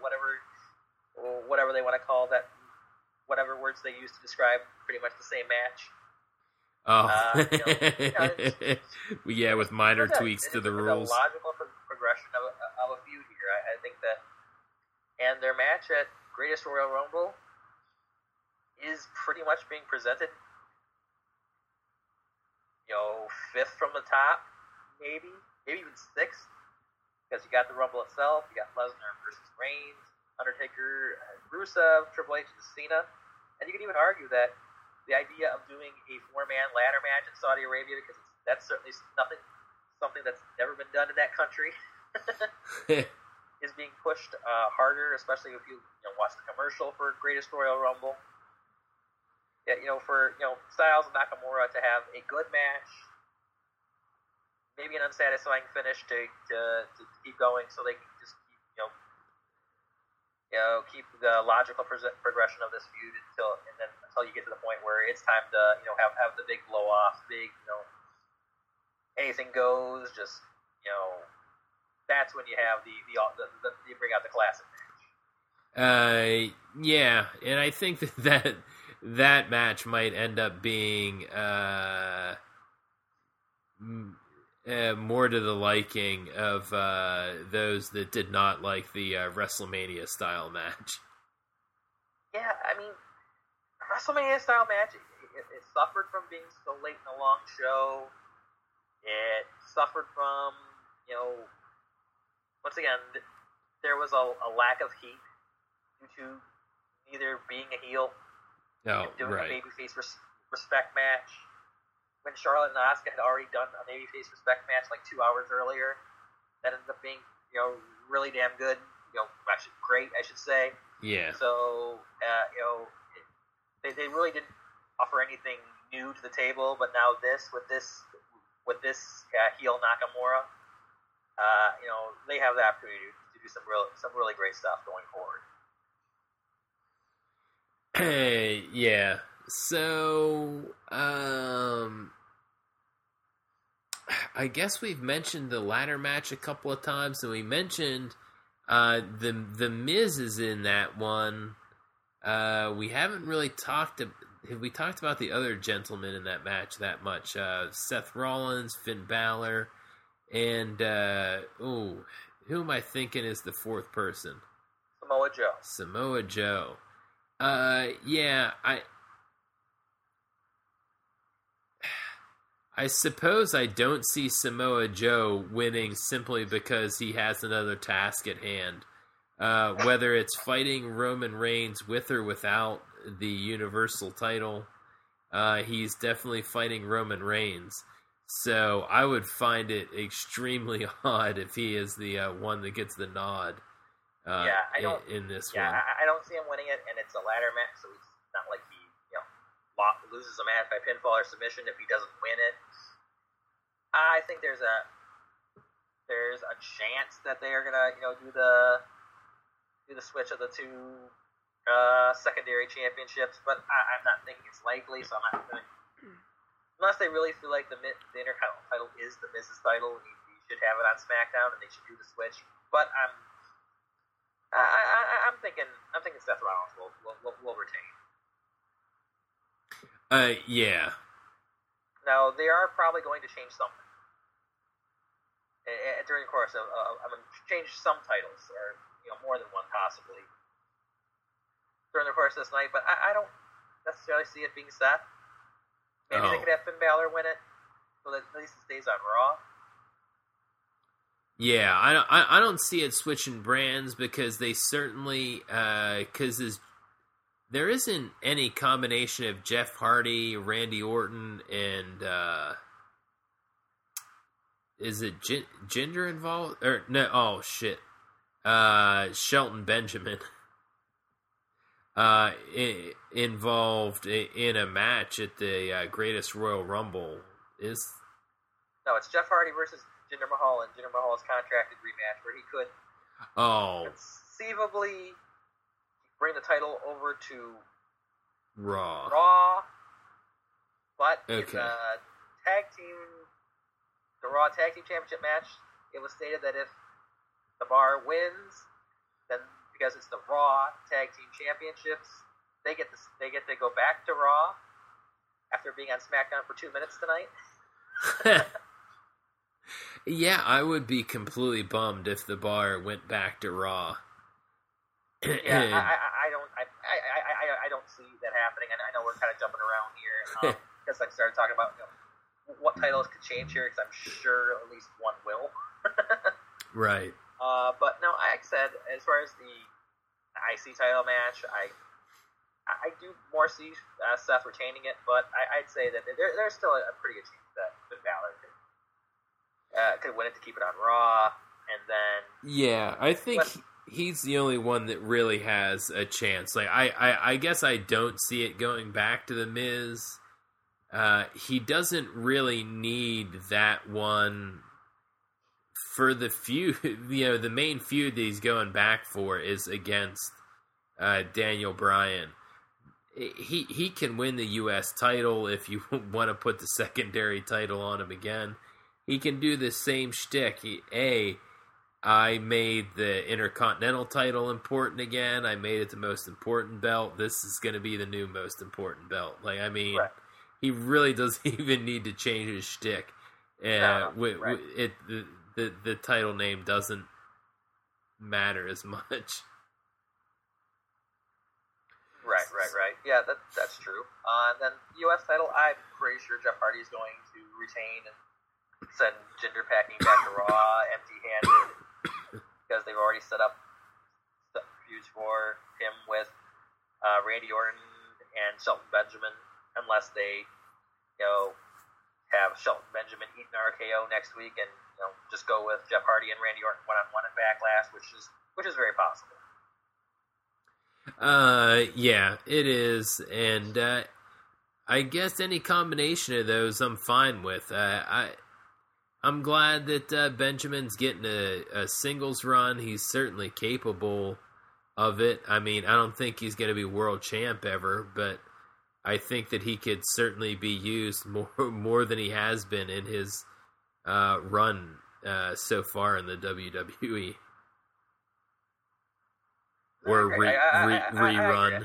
they want to call that, whatever words they use to describe pretty much the same match. Oh, yeah, with minor tweaks to the rules. A logical progression of a feud here. I think that, and their match at Greatest Royal Rumble is pretty much being presented, 5th from the top, maybe even 6th, because you got the Rumble itself, you got Lesnar versus Reigns, Undertaker, Rusev, Triple H, and Cena, and you can even argue that the idea of doing a 4-man ladder match in Saudi Arabia, because that's certainly something that's never been done in that country, is being pushed harder, especially if you watch the commercial for Greatest Royal Rumble. Yeah, for Styles and Nakamura to have a good match, maybe an unsatisfying finish to keep going, so they can just keep the logical progression of this feud until you get to the point where it's time to have the big blow off, anything goes. Just that's when you have the you bring out the classic match. Yeah, and I think that match might end up being more to the liking of those that did not like the WrestleMania style match. Yeah, I mean, WrestleMania style match. It suffered from being so late in a long show. It suffered from, once again, there was a lack of heat due to neither being a heel and doing a babyface respect match. When Charlotte and Asuka had already done a babyface respect match like 2 hours earlier, that ended up being, really damn good. Actually great, I should say. Yeah. So, they really didn't offer anything new to the table, but now with this heel Nakamura, they have the opportunity to do some really great stuff going forward. Yeah. So, I guess we've mentioned the ladder match a couple of times, and we mentioned the Miz is in that one. We haven't really talked about the other gentlemen in that match that much. Seth Rollins, Finn Balor, and who am I thinking is the fourth person? Samoa Joe. Yeah, I suppose I don't see Samoa Joe winning simply because he has another task at hand. Whether it's fighting Roman Reigns with or without the Universal title, he's definitely fighting Roman Reigns. So I would find it extremely odd if he is the one that gets the nod in this one. I don't see him winning it, and it's a ladder match, so it's not like he loses a match by pinfall or submission if he doesn't win it. I think there's a chance that they are gonna do the switch of the two secondary championships, but I'm not thinking it's likely. So I'm not going to, unless they really feel like the Intercontinental title is the Miz's title, and he should have it on SmackDown, and they should do the switch. But I'm thinking Seth Rollins will retain. Yeah. Now, they are probably going to change something during the course of change some titles, or more than one possibly, during the course of this night. But I don't necessarily see it being Seth. Maybe they could have Finn Balor win it, so that at least it stays on Raw. Yeah, I don't see it switching brands, because they certainly there isn't any combination of Jeff Hardy, Randy Orton, and is it Jinder involved? Or no? Oh shit! Shelton Benjamin involved in a match at the Greatest Royal Rumble. No, it's Jeff Hardy versus Jinder Mahal, and Jinder Mahal's contracted rematch where he could conceivably bring the title over to Raw. But in the Raw Tag Team Championship match, it was stated that if the Bar wins, then because it's the Raw Tag Team Championships, they get to go back to Raw after being on SmackDown for 2 minutes tonight. Yeah, I would be completely bummed if the Bar went back to Raw. Yeah, I don't see that happening. I know we're kind of jumping around here because I started talking about what titles could change here, because I'm sure at least one will. Right. But no, like I said, as far as the IC title match, I do more see Seth retaining it, but I'd say that there's still a pretty good chance that Finn Balor could win it to keep it on Raw, and then I think he's the only one that really has a chance. Like I guess I don't see it going back to the Miz. He doesn't really need that one for the feud. The main feud that he's going back for is against Daniel Bryan. He can win the U.S. title if you want to put the secondary title on him again. He can do the same shtick. I made the Intercontinental title important again. I made it the most important belt. This is going to be the new most important belt. Right. He really doesn't even need to change his shtick. The title name doesn't matter as much. Right. Yeah, that's true. And then U.S. title, I'm pretty sure Jeff Hardy is going to retain and send Jinder packing back to Raw empty-handed because they've already set up feuds for him with Randy Orton and Shelton Benjamin, unless they, have Shelton Benjamin eat an RKO next week and just go with Jeff Hardy and Randy Orton one-on-one at Backlash, which is very possible. Yeah, it is, and I guess any combination of those I'm fine with. I'm glad that Benjamin's getting a singles run. He's certainly capable of it. I mean, I don't think he's going to be world champ ever, but I think that he could certainly be used more than he has been in his run so far in the WWE. Or rerun.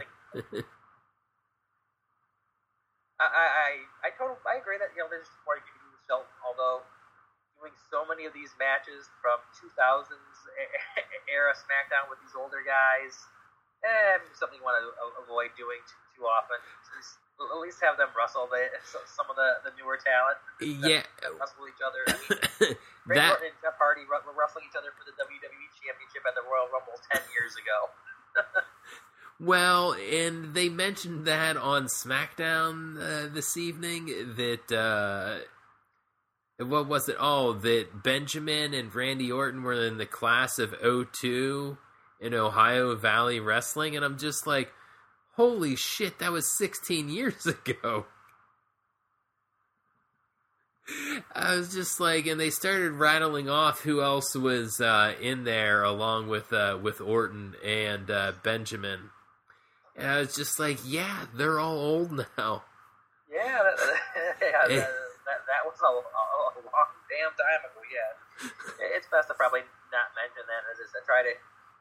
I agree that there's more you can do with Shelton. Although doing so many of these matches from 2000s era SmackDown with these older guys, something you want to avoid doing too often. Just at least have them wrestle some of the newer talent. Yeah, wrestle each other. I mean, Randy Orton and Jeff Hardy were wrestling each other for the WWE Championship at the Royal Rumble 10 years ago. Well, and they mentioned that on SmackDown this evening that what was it? Oh, that Benjamin and Randy Orton were in the class of 2002 in Ohio Valley Wrestling, and I'm just like, holy shit, that was 16 years ago. I was just like, and they started rattling off who else was in there along with Orton and Benjamin. And I was just like, yeah, they're all old now. Yeah, that was a long damn time ago. Yeah, it's best to probably not mention that. As I try to,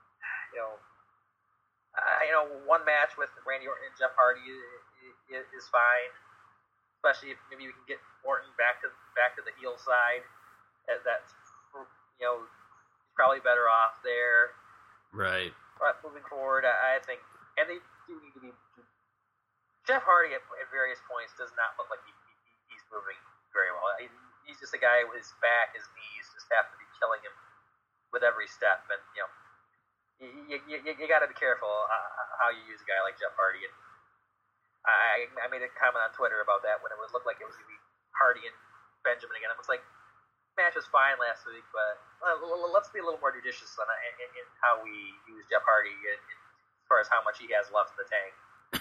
one match with Randy Orton and Jeff Hardy is fine. Especially if maybe we can get Orton back to the heel side. That's he's probably better off there. Right. But moving forward, I think, and they do need to be. Jeff Hardy at various points does not look like he's moving very well. He's just a guy with his back, his knees just have to be killing him with every step. And you got to be careful how you use a guy like Jeff Hardy. And I made a comment on Twitter about that when it would look like it was going to be Hardy and Benjamin again. I was like, match was fine last week, but let's be a little more judicious in how we use Jeff Hardy as far as how much he has left in the tank.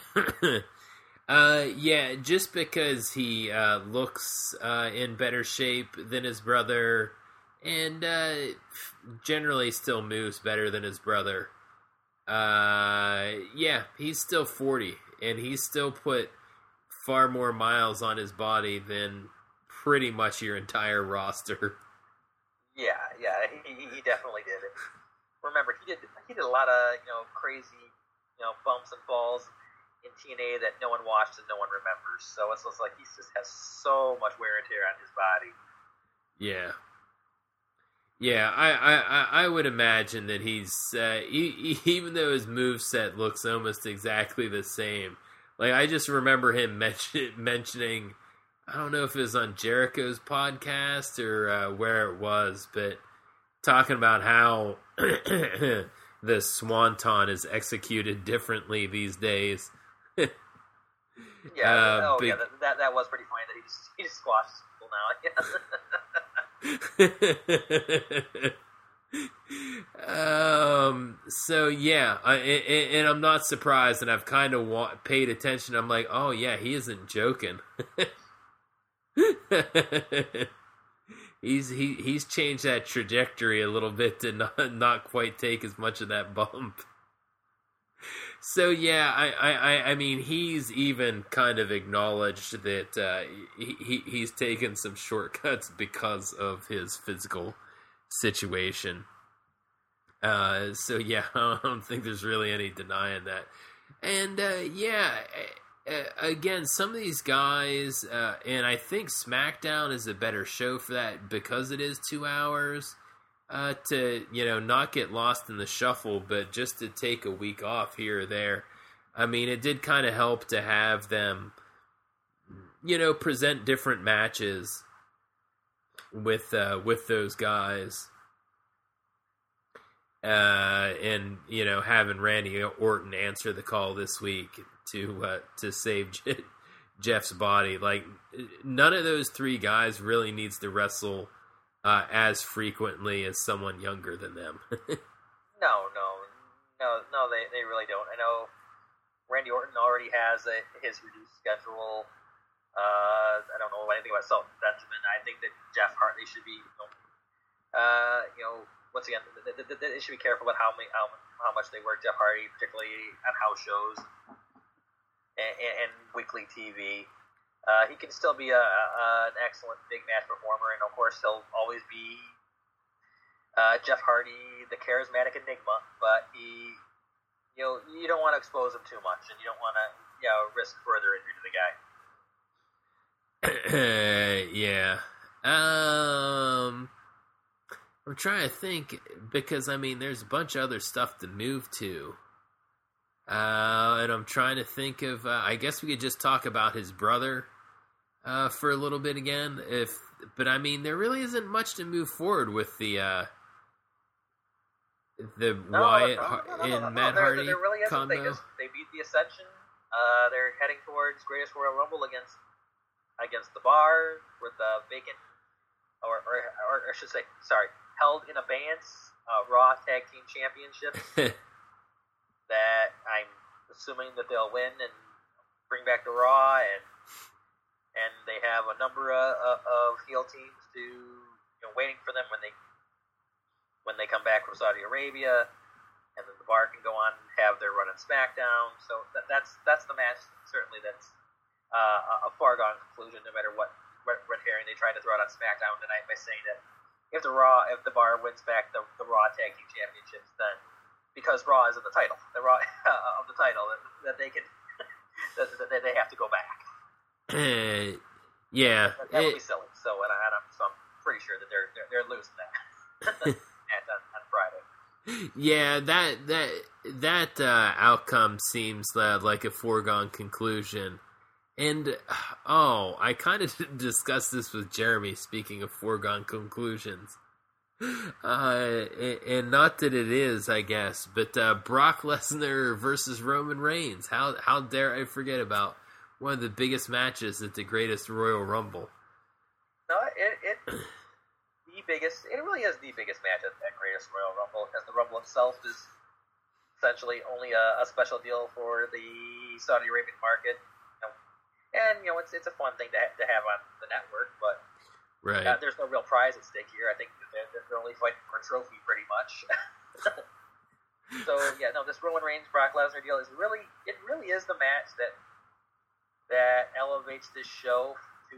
Yeah, just because he looks in better shape than his brother and generally still moves better than his brother. Yeah, he's still 40, and he's still put far more miles on his body than pretty much your entire roster. Yeah, he definitely did it. Remember, he did a lot of crazy bumps and falls in TNA that no one watched and no one remembers. So it's just like he just has so much wear and tear on his body. Yeah, I would imagine that he's even though his moveset looks almost exactly the same. Like, I just remember him mentioning, I don't know if it was on Jericho's podcast or where it was, but talking about how the Swanton is executed differently these days. That was pretty funny that he just squashes people now. So yeah, and I'm not surprised, and I've kind of paid attention. I'm like, oh yeah, he isn't joking. He's changed that trajectory a little bit to not quite take as much of that bump. So yeah, I mean, he's even kind of acknowledged that he's taken some shortcuts because of his physical situation. So yeah, I don't think there's really any denying that. And again, some of these guys, and I think SmackDown is a better show for that because it is 2 hours. To not get lost in the shuffle, but just to take a week off here or there. I mean, it did kind of help to have them, present different matches with those guys. And having Randy Orton answer the call this week to save Jeff's body. Like, none of those three guys really needs to wrestle as frequently as someone younger than them. No, they really don't. I know Randy Orton already has his reduced schedule. I don't know anything about Shelton Benjamin. I think that Jeff Hardy should be, once again, they should be careful about how much they work Jeff Hardy, particularly on house shows and weekly TV. He can still be an excellent big match performer, and of course he'll always be Jeff Hardy, the charismatic enigma. But you don't want to expose him too much, and you don't want to risk further injury to the guy. Yeah. I'm trying to think, because, I mean, there's a bunch of other stuff to move to. And I'm trying to think of, I guess we could just talk about his brother for a little bit again. But, I mean, there really isn't much to move forward with the Wyatt and Matt Hardy there really isn't. combo. They beat the Ascension. They're heading towards Greatest Royal Rumble against the Bar with vacant, or I should say, sorry, held in abeyance Raw Tag Team Championships that I'm assuming that they'll win and bring back to Raw, and they have a number of heel teams waiting for them when they come back from Saudi Arabia, and then the Bar can go on and have their run on SmackDown. So that's the match. Certainly, that's a foregone conclusion, no matter what red herring they try to throw out on SmackDown tonight by saying that if the Bar wins back the Raw Tag Team Championships, then because Raw is in the title, the Raw of the title, that they can that they have to go back. Yeah, that would be silly. So I'm pretty sure that they're losing that on Friday. Yeah, that outcome seems like a foregone conclusion. And, I kind of discussed this with Jeremy, speaking of foregone conclusions. And not that it is, I guess, but Brock Lesnar versus Roman Reigns. How dare I forget about one of the biggest matches at the Greatest Royal Rumble? No, it really is the biggest match at Greatest Royal Rumble, because the Rumble itself is essentially only a special deal for the Saudi Arabian market. And, it's a fun thing to have on the network, but right. There's no real prize at stake here. I think they're only fighting for a trophy, pretty much. So, this Roman Reigns Brock Lesnar deal is really is the match that elevates this show to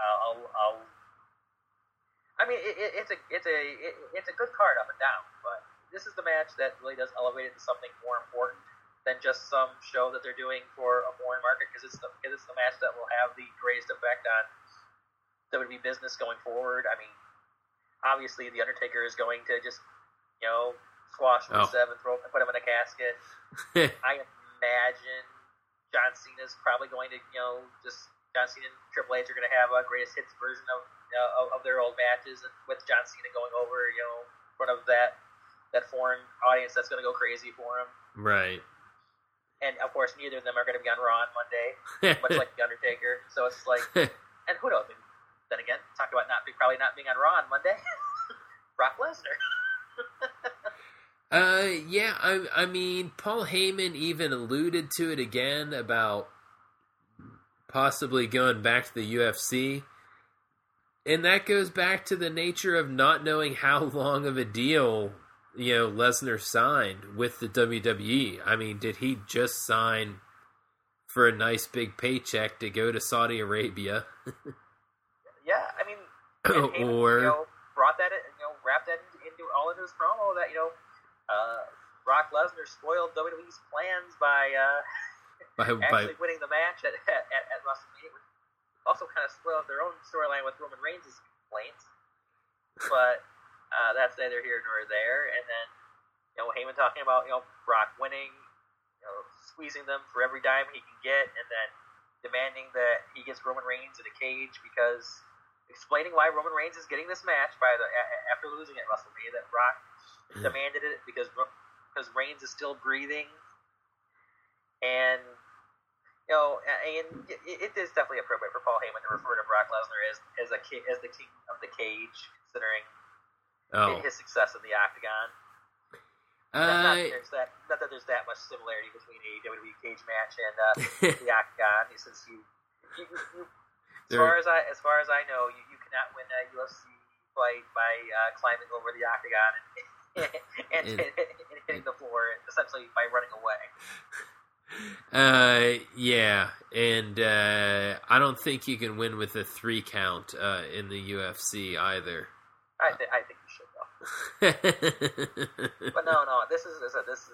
it's a good card up and down, but this is the match that really does elevate it to something more important than just some show that they're doing for a foreign market, because it's the match that will have the greatest effect on WWE business going forward. I mean, obviously the Undertaker is going to just squash Rusev and put him in a casket. I imagine John Cena's probably going to John Cena and Triple H are going to have a greatest hits version of their old matches, and with John Cena going over in front of that foreign audience that's going to go crazy for him. Right. And, of course, neither of them are going to be on Raw on Monday, much like The Undertaker. So it's like, and who knows? Then again, talk about probably not being on Raw on Monday. Brock Lesnar. Yeah, I mean, Paul Heyman even alluded to it again about possibly going back to the UFC. And that goes back to the nature of not knowing how long of a deal Lesnar signed with the WWE. I mean, did he just sign for a nice big paycheck to go to Saudi Arabia? Yeah, I mean, Heyman, brought that, wrapped that into his promo that Brock Lesnar spoiled WWE's plans by actually winning the match at WrestleMania. Also, kind of spoiled their own storyline with Roman Reigns' complaints, but. That's neither here nor there. And then, Heyman talking about, Brock winning, squeezing them for every dime he can get, and then demanding that he gets Roman Reigns in a cage because explaining why Roman Reigns is getting this match after losing at WrestleMania, that Brock demanded it because Reigns is still breathing, and and it is definitely appropriate for Paul Heyman to refer to Brock Lesnar as the king of the cage, considering his success in the Octagon. Not that there's that much similarity between a WWE cage match and the Octagon, since as far as I know, you cannot win a UFC fight by climbing over the Octagon and hitting the floor, essentially by running away. Yeah, and I don't think you can win with a 3 count in the UFC either. I think you should though. But no. This is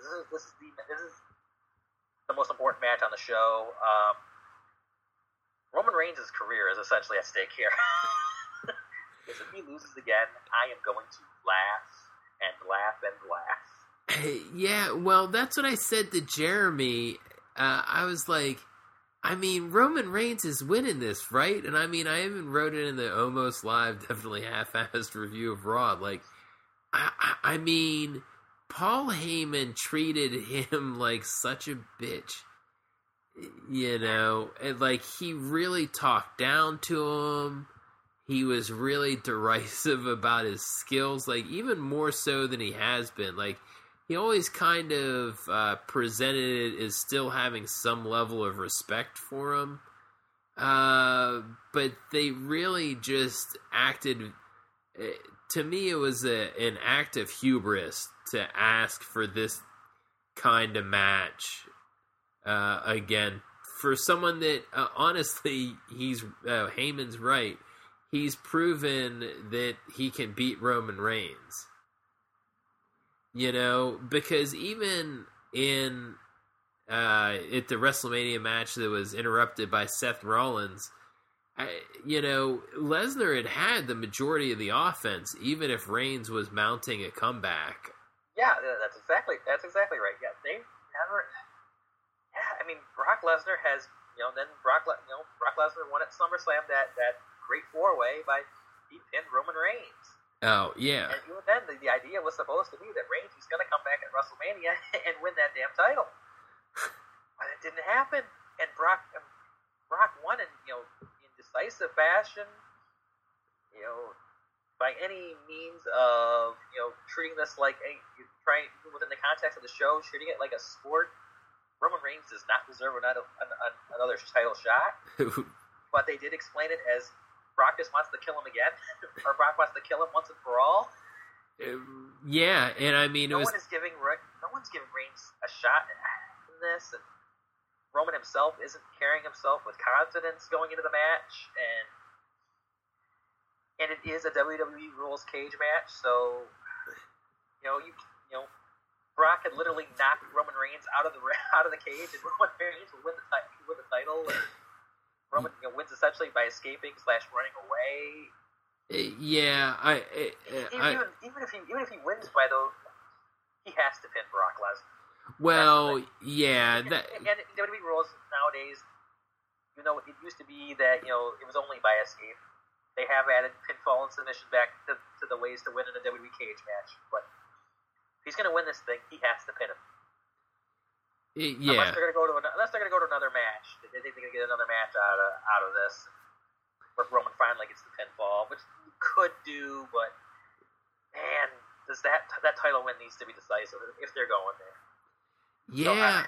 the most important match on the show. Roman Reigns' career is essentially at stake here. Because if he loses again, I am going to laugh and laugh and laugh. Yeah, well, that's what I said to Jeremy. I was like, I mean, Roman Reigns is winning this, right? And I mean, I even wrote it in the almost live, definitely half-assed review of Raw. Like, I mean, Paul Heyman treated him like such a bitch, and like he really talked down to him. He was really derisive about his skills, like even more so than he has been. Like, he always kind of presented it as still having some level of respect for him. But they really just acted... To me, it was an act of hubris to ask for this kind of match again. For someone that, honestly, Heyman's right. He's proven that he can beat Roman Reigns. Because even in at the WrestleMania match that was interrupted by Seth Rollins, Lesnar had the majority of the offense, even if Reigns was mounting a comeback. Yeah, that's exactly right. Yeah, they never. Yeah, I mean, Brock Lesnar has, then Brock Lesnar won at SummerSlam that great 4-way by he pinned Roman Reigns. Oh, yeah. And even then, the idea was supposed to be that Reigns was going to come back at WrestleMania and win that damn title. But it didn't happen. And Brock won in decisive fashion, by any means of, treating this like within the context of the show, treating it like a sport. Roman Reigns does not deserve another title shot. But they did explain it as Brock just wants to kill him again, or Brock wants to kill him once and for all. Yeah, and I mean, no one's giving Reigns a shot in this, and Roman himself isn't carrying himself with confidence going into the match, and it is a WWE rules cage match, so Brock had literally knocked Roman Reigns out of the cage, and Roman Reigns will win the title. And Roman wins essentially by escaping / running away. Yeah, even if he wins by those, he has to pin Brock Lesnar. Well, yeah, and WWE rules nowadays, it used to be that it was only by escape. They have added pinfall and submission back to the ways to win in a WWE cage match, but if he's going to win this thing, he has to pin him. Yeah. Unless they're going to go to another match, they think they're going to get another match out of this, where Roman finally gets the pinfall, which you could do, but man, does that title win needs to be decisive if they're going there. Yeah,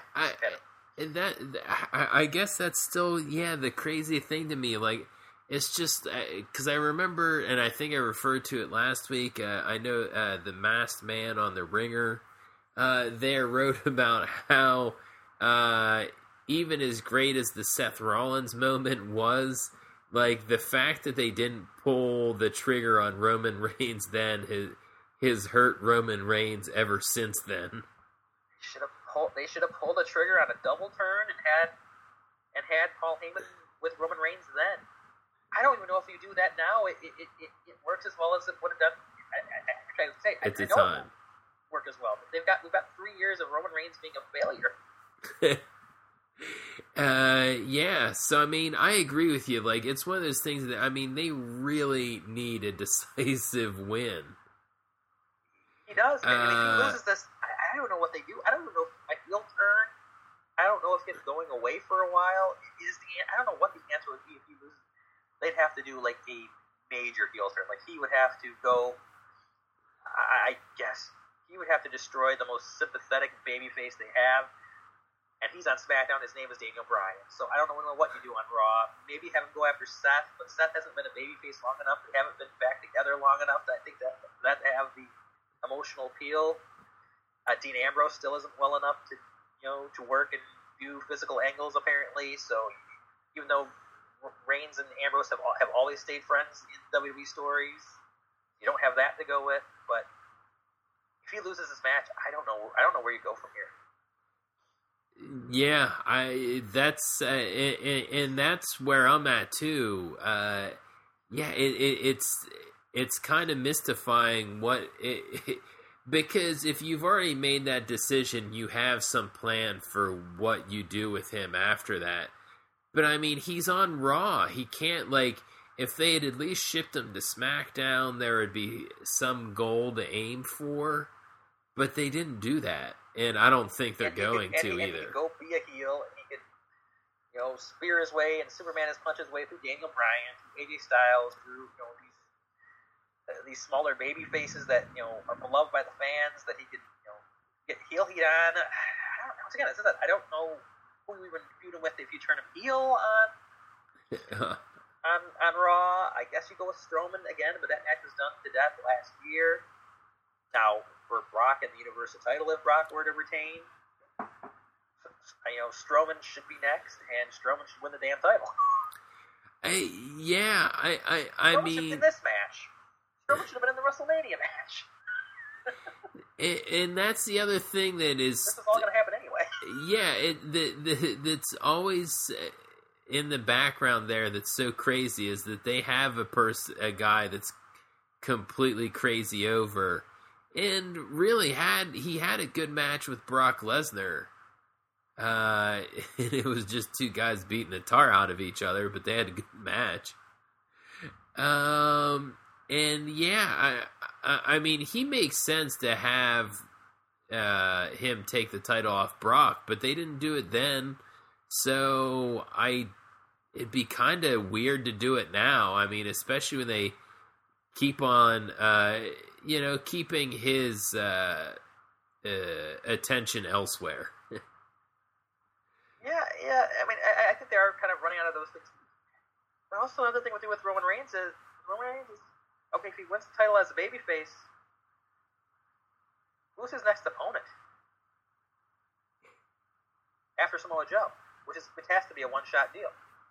I guess that's still the crazy thing to me. Like, it's just because I remember, and I think I referred to it last week. I know the Masked Man on the Ringer there wrote about how even as great as the Seth Rollins moment was, like the fact that they didn't pull the trigger on Roman Reigns then has hurt Roman Reigns ever since then. They should have pulled the trigger on a double turn and had Paul Heyman with Roman Reigns then. I don't even know if you do that now. It works as well as it would have done. At the time, work as well. We've got 3 years of Roman Reigns being a failure. Yeah, so I mean, I agree with you. Like, it's one of those things that, I mean, they really need a decisive win. He does. And if he loses this, I don't know what they do. I don't know if a heel turn. I don't know if it's going away for a while. I don't know what the answer would be if he loses. They'd have to do like a major heel turn. Like he would have to go. I guess he would have to destroy the most sympathetic babyface they have. And he's on SmackDown. His name is Daniel Bryan. So I don't know what you do on Raw. Maybe have him go after Seth, but Seth hasn't been a babyface long enough. They haven't been back together long enough. I think that have the emotional appeal. Dean Ambrose still isn't well enough to work and do physical angles apparently. So even though Reigns and Ambrose have always stayed friends in WWE stories, you don't have that to go with. But if he loses this match, I don't know where you go from here. Yeah, that's where I'm at too. Yeah, it's kind of mystifying because if you've already made that decision, you have some plan for what you do with him after that. But I mean, he's on Raw. He can't, like, if they had at least shipped him to SmackDown, there would be some goal to aim for. But they didn't do that. And I don't think they're going to either. He could go be a heel, and he could, spear his way and Superman his punch his way through Daniel Bryan, through AJ Styles, through these smaller baby faces that are beloved by the fans that he could get heel heat on. Once again, I don't know who we would feud him with if you turn him heel on Raw. I guess you go with Strowman again, but that match was done to death last year. Now, for Brock and the Universal title, if Brock were to retain, Strowman should be next, and Strowman should win the damn title. I Strowman mean, should win this match. Strowman should have been in the WrestleMania match. And that's the other thing that is. This is all going to happen anyway. Yeah, that's always in the background there. That's so crazy is that they have a guy that's completely crazy over. And really had a good match with Brock Lesnar. And it was just two guys beating the tar out of each other, but they had a good match. And yeah, I mean, he makes sense to have him take the title off Brock, but they didn't do it then. So it'd be kind of weird to do it now. I mean, especially when they keep on, keeping his attention elsewhere. Yeah. I mean, I think they are kind of running out of those things. But also, another thing with Roman Reigns is okay, if he wins the title as a babyface, who's his next opponent after Samoa Joe? Which has to be a one-shot deal.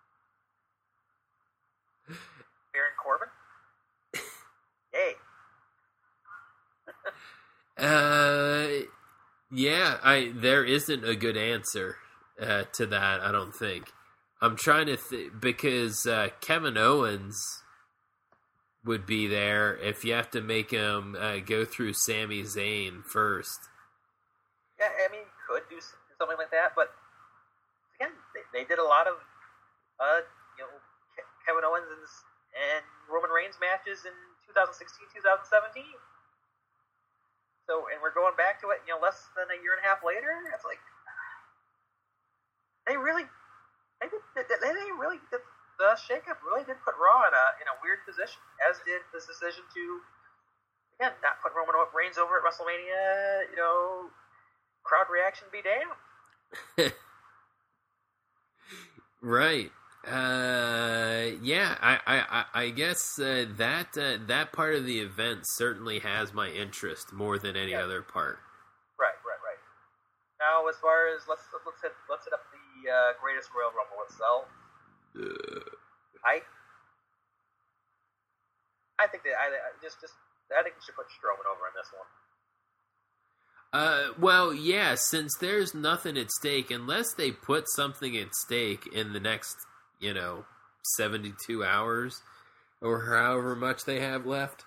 Baron Corbin? Yay. Yeah, there isn't a good answer to that, I don't think. I'm trying to because Kevin Owens would be there if you have to make him go through Sami Zayn first. Yeah, I mean, you could do something like that, but again, they did a lot of Kevin Owens and Roman Reigns matches in 2016, 2017. So, and we're going back to it, less than a year and a half later. It's like the shakeup really did put Raw in a weird position, as did this decision to again not put Roman Reigns over at WrestleMania. Crowd reaction be damned. Right. Yeah, I guess that part of the event certainly has my interest more than any other part. Right. Now, as far as let's hit up the Greatest Royal Rumble itself. I think that I think we should put Strowman over in this one. Well, yeah, since there's nothing at stake, unless they put something at stake in the next 72 hours or however much they have left,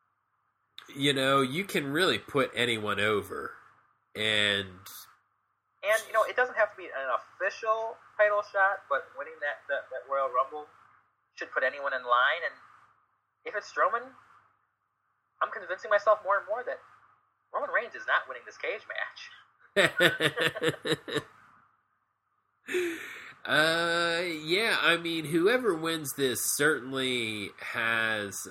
you can really put anyone over. And And, it doesn't have to be an official title shot, but winning that Royal Rumble should put anyone in line. And if it's Strowman, I'm convincing myself more and more that Roman Reigns is not winning this cage match. Yeah, I mean, whoever wins this certainly has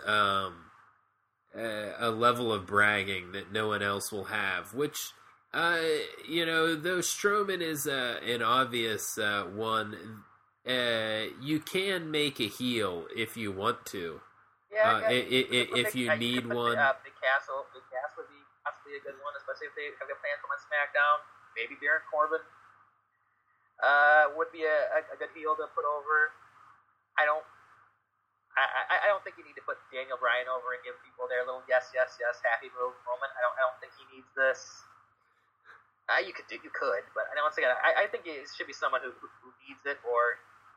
a level of bragging that no one else will have, which, though Strowman is an obvious one, you can make a heel if you want to. Yeah, if you need one. Big Cass would be possibly a good one, especially if they have a plan from on SmackDown. Maybe Baron Corbin would be a good heel to put over. I don't think you need to put Daniel Bryan over and give people their little yes happy moment. I don't think he needs this. You could, but once again, I think it should be someone who needs it. Or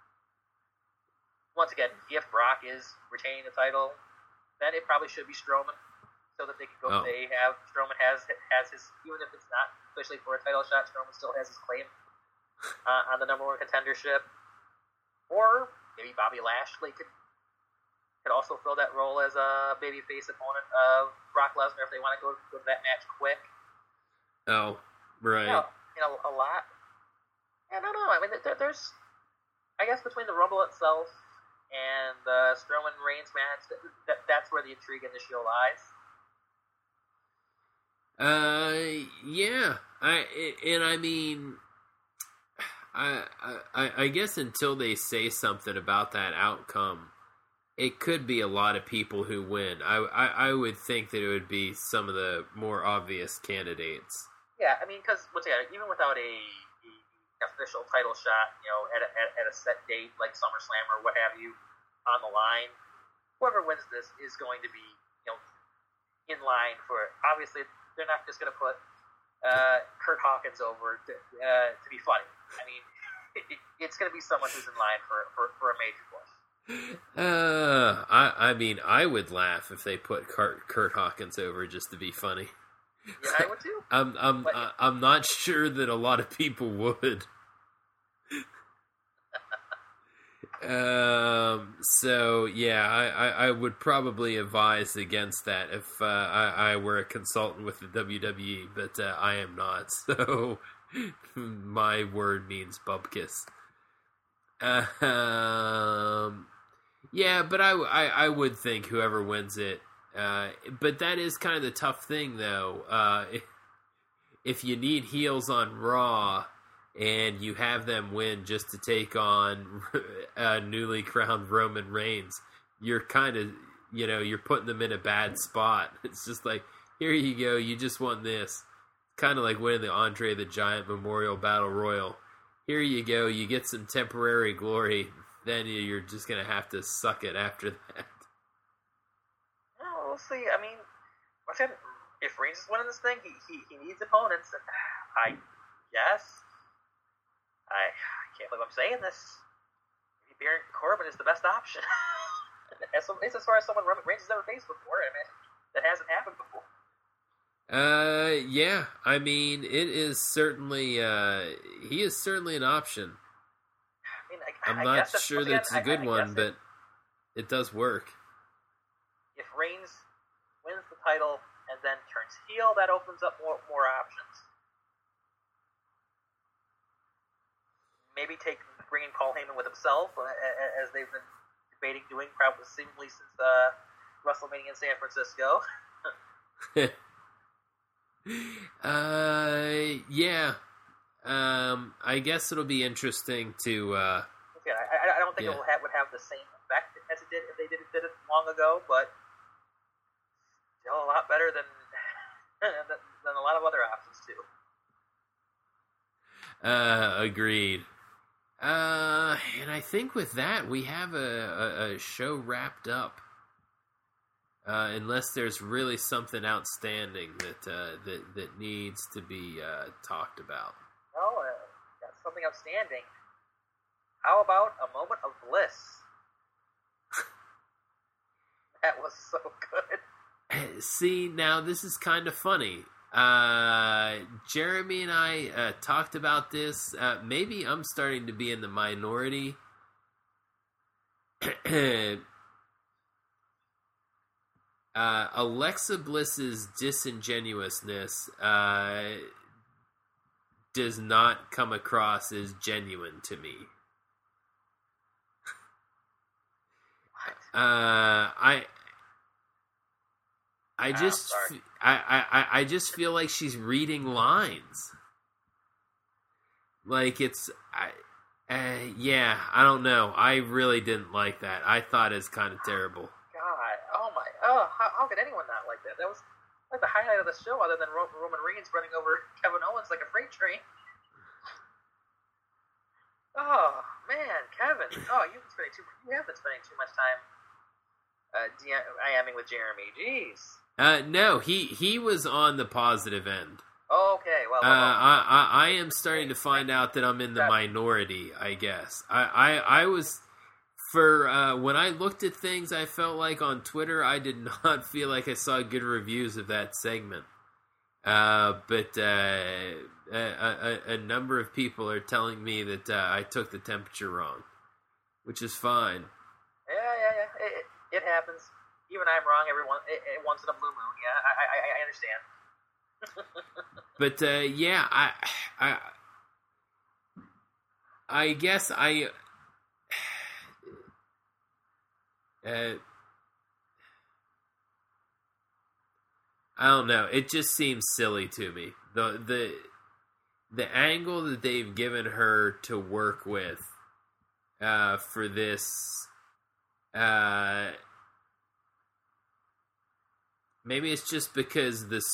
once again, if Brock is retaining the title, then it probably should be Strowman, so that they can go. Oh. Strowman has his, even if it's not officially for a title shot, Strowman still has his claim on the number one contendership. Or maybe Bobby Lashley could also fill that role as a babyface opponent of Brock Lesnar if they want to go to that match quick. Oh, right. A lot. I don't know. I mean, there's, I guess, between the Rumble itself and the Strowman Reigns match, that's where the intrigue in the show lies. Yeah. I guess until they say something about that outcome, it could be a lot of people who win. I would think that it would be some of the more obvious candidates. Yeah, I mean, because even without a official title shot, at a set date like SummerSlam or what have you on the line, whoever wins this is going to be, in line for. Obviously, they're not just going to put Kurt Hawkins over to be funny. I mean, it's going to be someone who's in line for a major push. I mean, I would laugh if they put Kurt Hawkins over just to be funny. Yeah, I would too. I'm not sure that a lot of people would. So yeah, I would probably advise against that if I were a consultant with the WWE, but I am not. So my word means bupkis. Yeah, but I would think whoever wins it. But that is kind of the tough thing, though. If you need heels on Raw and you have them win just to take on newly crowned Roman Reigns, you're kind of, you're putting them in a bad spot. It's just like, here you go, you just won this. Kind of like winning the Andre the Giant Memorial Battle Royal. Here you go, you get some temporary glory, then you're just going to have to suck it after that. We'll see. I mean, if Reigns is winning this thing, he needs opponents. I guess. I can't believe I'm saying this. Maybe Baron Corbin is the best option. as far as someone Reigns has ever faced before, I mean, that hasn't happened before. Yeah. I mean, it is certainly. He is certainly an option. I mean, I'm not sure that's a good one, but it does work. If Reigns wins the title and then turns heel, that opens up more options. Maybe bringing Paul Heyman with himself, as they've been debating doing probably seemingly since WrestleMania in San Francisco. Yeah. I guess it'll be interesting to. I don't think it would have the same effect as it did if they did it long ago, but still a lot better than a lot of other options too. Agreed. And I think with that we have a show wrapped up. Unless there's really something outstanding that needs to be talked about. Well, got something outstanding. How about a moment of bliss? That was so good. See, now this is kind of funny. Jeremy and I talked about this. Maybe I'm starting to be in the minority. Alexa Bliss's disingenuousness does not come across as genuine to me. I just feel like she's reading lines. Like it's, yeah, I don't know. I really didn't like that. I thought it's kind of terrible. How could anyone not like that? That was like the highlight of the show, other than Roman Reigns running over Kevin Owens like a freight train. Oh man, Kevin! Oh, you have been spending too much time IMing with Jeremy. Jeez. No, he was on the positive end. Okay, well. I am starting to find out that I'm in the minority, I guess. I was, for when I looked at things, I felt like on Twitter, I did not feel like I saw good reviews of that segment. But a number of people are telling me that I took the temperature wrong, which is fine. Yeah. It happens. Even I'm wrong once in a blue moon. Yeah, I understand. But yeah, I guess I don't know. It just seems silly to me. The angle that they've given her to work with for this, maybe it's just because this.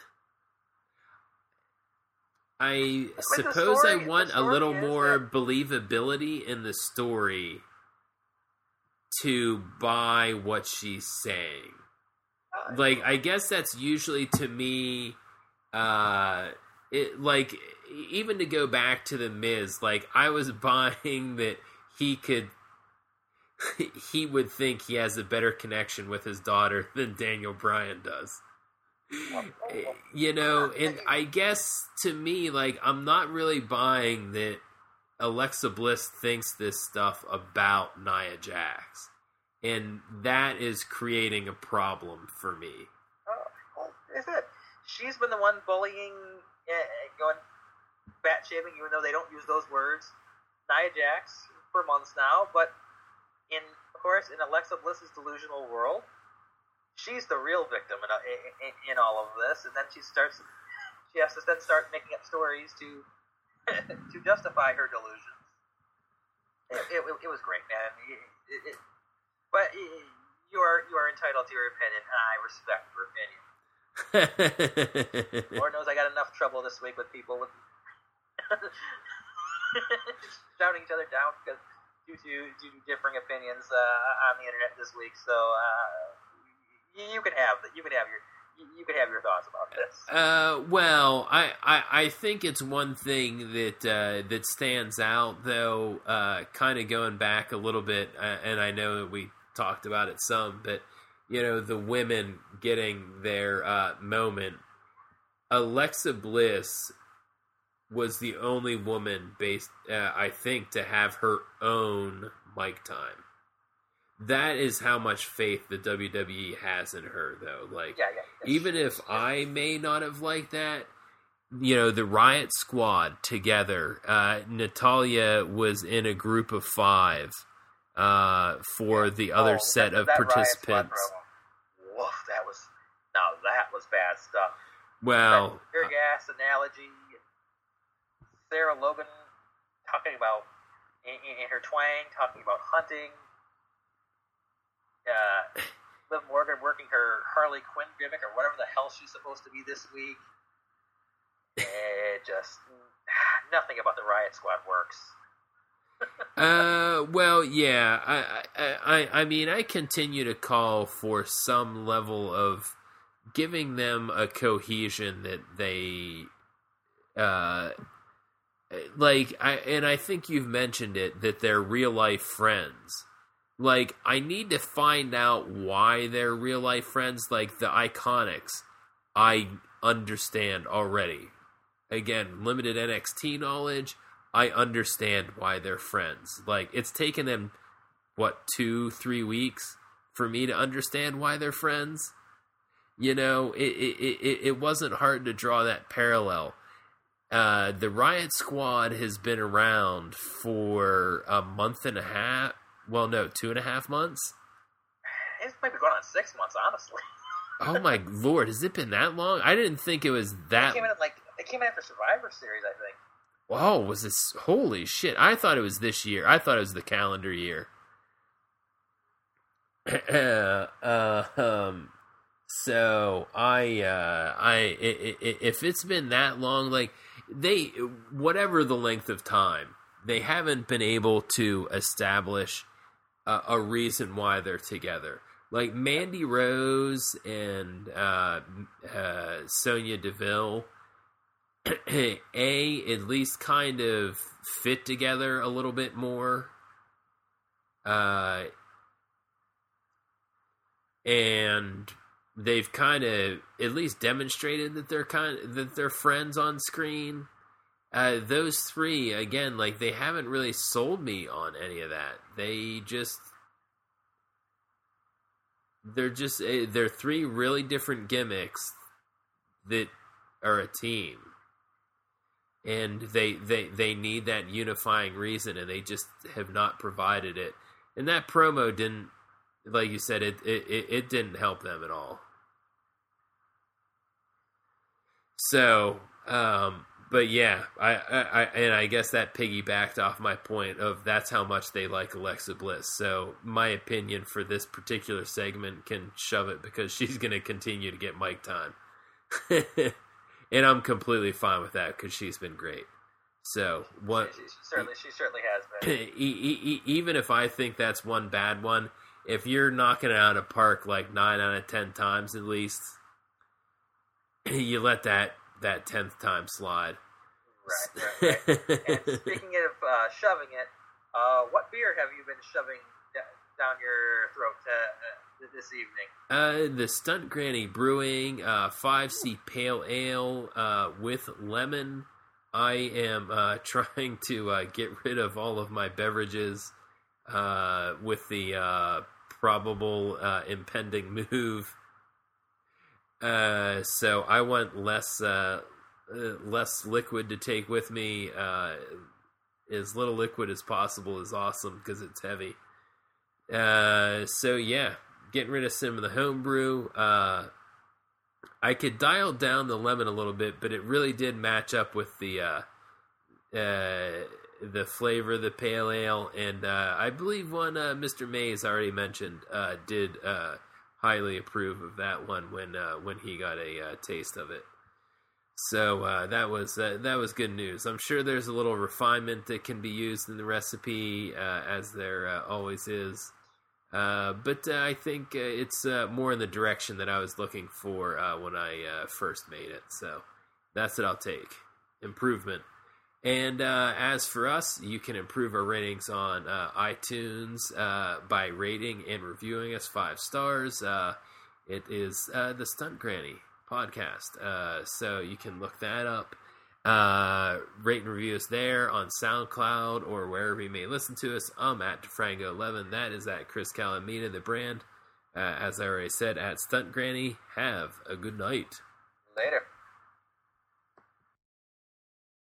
I suppose I want a little more believability in the story to buy what she's saying. Like, I guess that's usually, to me, like, even to go back to The Miz, like, I was buying that he would think he has a better connection with his daughter than Daniel Bryan does. You know, and I guess, to me, like, I'm not really buying that Alexa Bliss thinks this stuff about Nia Jax. And that is creating a problem for me. Oh, is it? She's been the one bullying, going bat-shaming, even though they don't use those words, Nia Jax for months now. But, of course, in Alexa Bliss's delusional world, she's the real victim in all of this. And then she has to then start making up stories to justify her delusions. It was great, man. But you are entitled to your opinion, and I respect your opinion. Lord knows I got enough trouble this week with people with shouting each other down because due to differing opinions on the internet this week. So you can have your thoughts about this. Well, I think it's one thing that stands out, though. Kind of going back a little bit, and I know that we talked about it some, but you know, the women getting their moment. Alexa Bliss was the only woman I think, to have her own mic time. That is how much faith the WWE has in her, though. Like, even if I may not have liked that, you know, the Riot Squad together, Natalya was in a group of 5 for the other set of participants. Woof, that was bad stuff. Well, tear gas analogy. Sarah Logan talking about in her twang, talking about hunting. Liv Morgan working her Harley Quinn gimmick or whatever the hell she's supposed to be this week. Just nothing about the Riot Squad works. Well, yeah. I mean, I continue to call for some level of giving them a cohesion that they, and I think you've mentioned it, that they're real life friends. Like, I need to find out why they're real life friends. Like, the Iconics, I understand already. again, limited NXT knowledge, I understand why they're friends. Like, it's taken them, 2-3 weeks for me to understand why they're friends? You know, it wasn't hard to draw that parallel. The Riot Squad has been around for a month and a half. Well, no, 2.5 months. It might be going on 6 months, honestly. Oh my lord, has it been that long? I didn't think it was that. They came in after Survivor Series, I think. Oh, was this? Holy shit! I thought it was this year. I thought it was the calendar year. So if it's been that long, like whatever the length of time, they haven't been able to establish a reason why they're together. Like Mandy Rose and Sonya Deville, at least kind of fit together a little bit more. And they've kind of at least demonstrated that they're friends on screen. Those three, again, like they haven't really sold me on any of that. They're three really different gimmicks that are a team. And they need that unifying reason, and they just have not provided it. And that promo didn't, like you said, it didn't help them at all. So, but yeah, I guess that piggybacked off my point of that's how much they like Alexa Bliss. So my opinion for this particular segment can shove it because she's going to continue to get mic time. And I'm completely fine with that because she's been great. So what? She certainly has been. Even if I think that's one bad one, if you're knocking it out of the park like 9 out of 10 times at least, you let that 10th time slide. Right. And speaking of shoving it, what beer have you been shoving down your throat this evening? The Stunt Granny Brewing 5C Pale Ale with lemon. I am trying to get rid of all of my beverages with the probable impending move. So I want less liquid to take with me. As little liquid as possible is awesome because it's heavy. So yeah, getting rid of some of the homebrew. I could dial down the lemon a little bit, but it really did match up with the flavor of the pale ale, and I believe one Mr. Mays already mentioned did highly approve of that one when he got a taste of it. So that was good news. I'm sure there's a little refinement that can be used in the recipe, as there always is. But I think it's more in the direction that I was looking for when I first made it. So that's what I'll take. Improvement. And as for us, you can improve our ratings on iTunes by rating and reviewing us 5 stars. It is the Stunt Granny podcast. So you can look that up. Rate and review us there on SoundCloud or wherever you may listen to us. I'm at DeFranco11. That is at Chris Calamita, the brand. As I already said, at Stunt Granny. Have a good night. Later.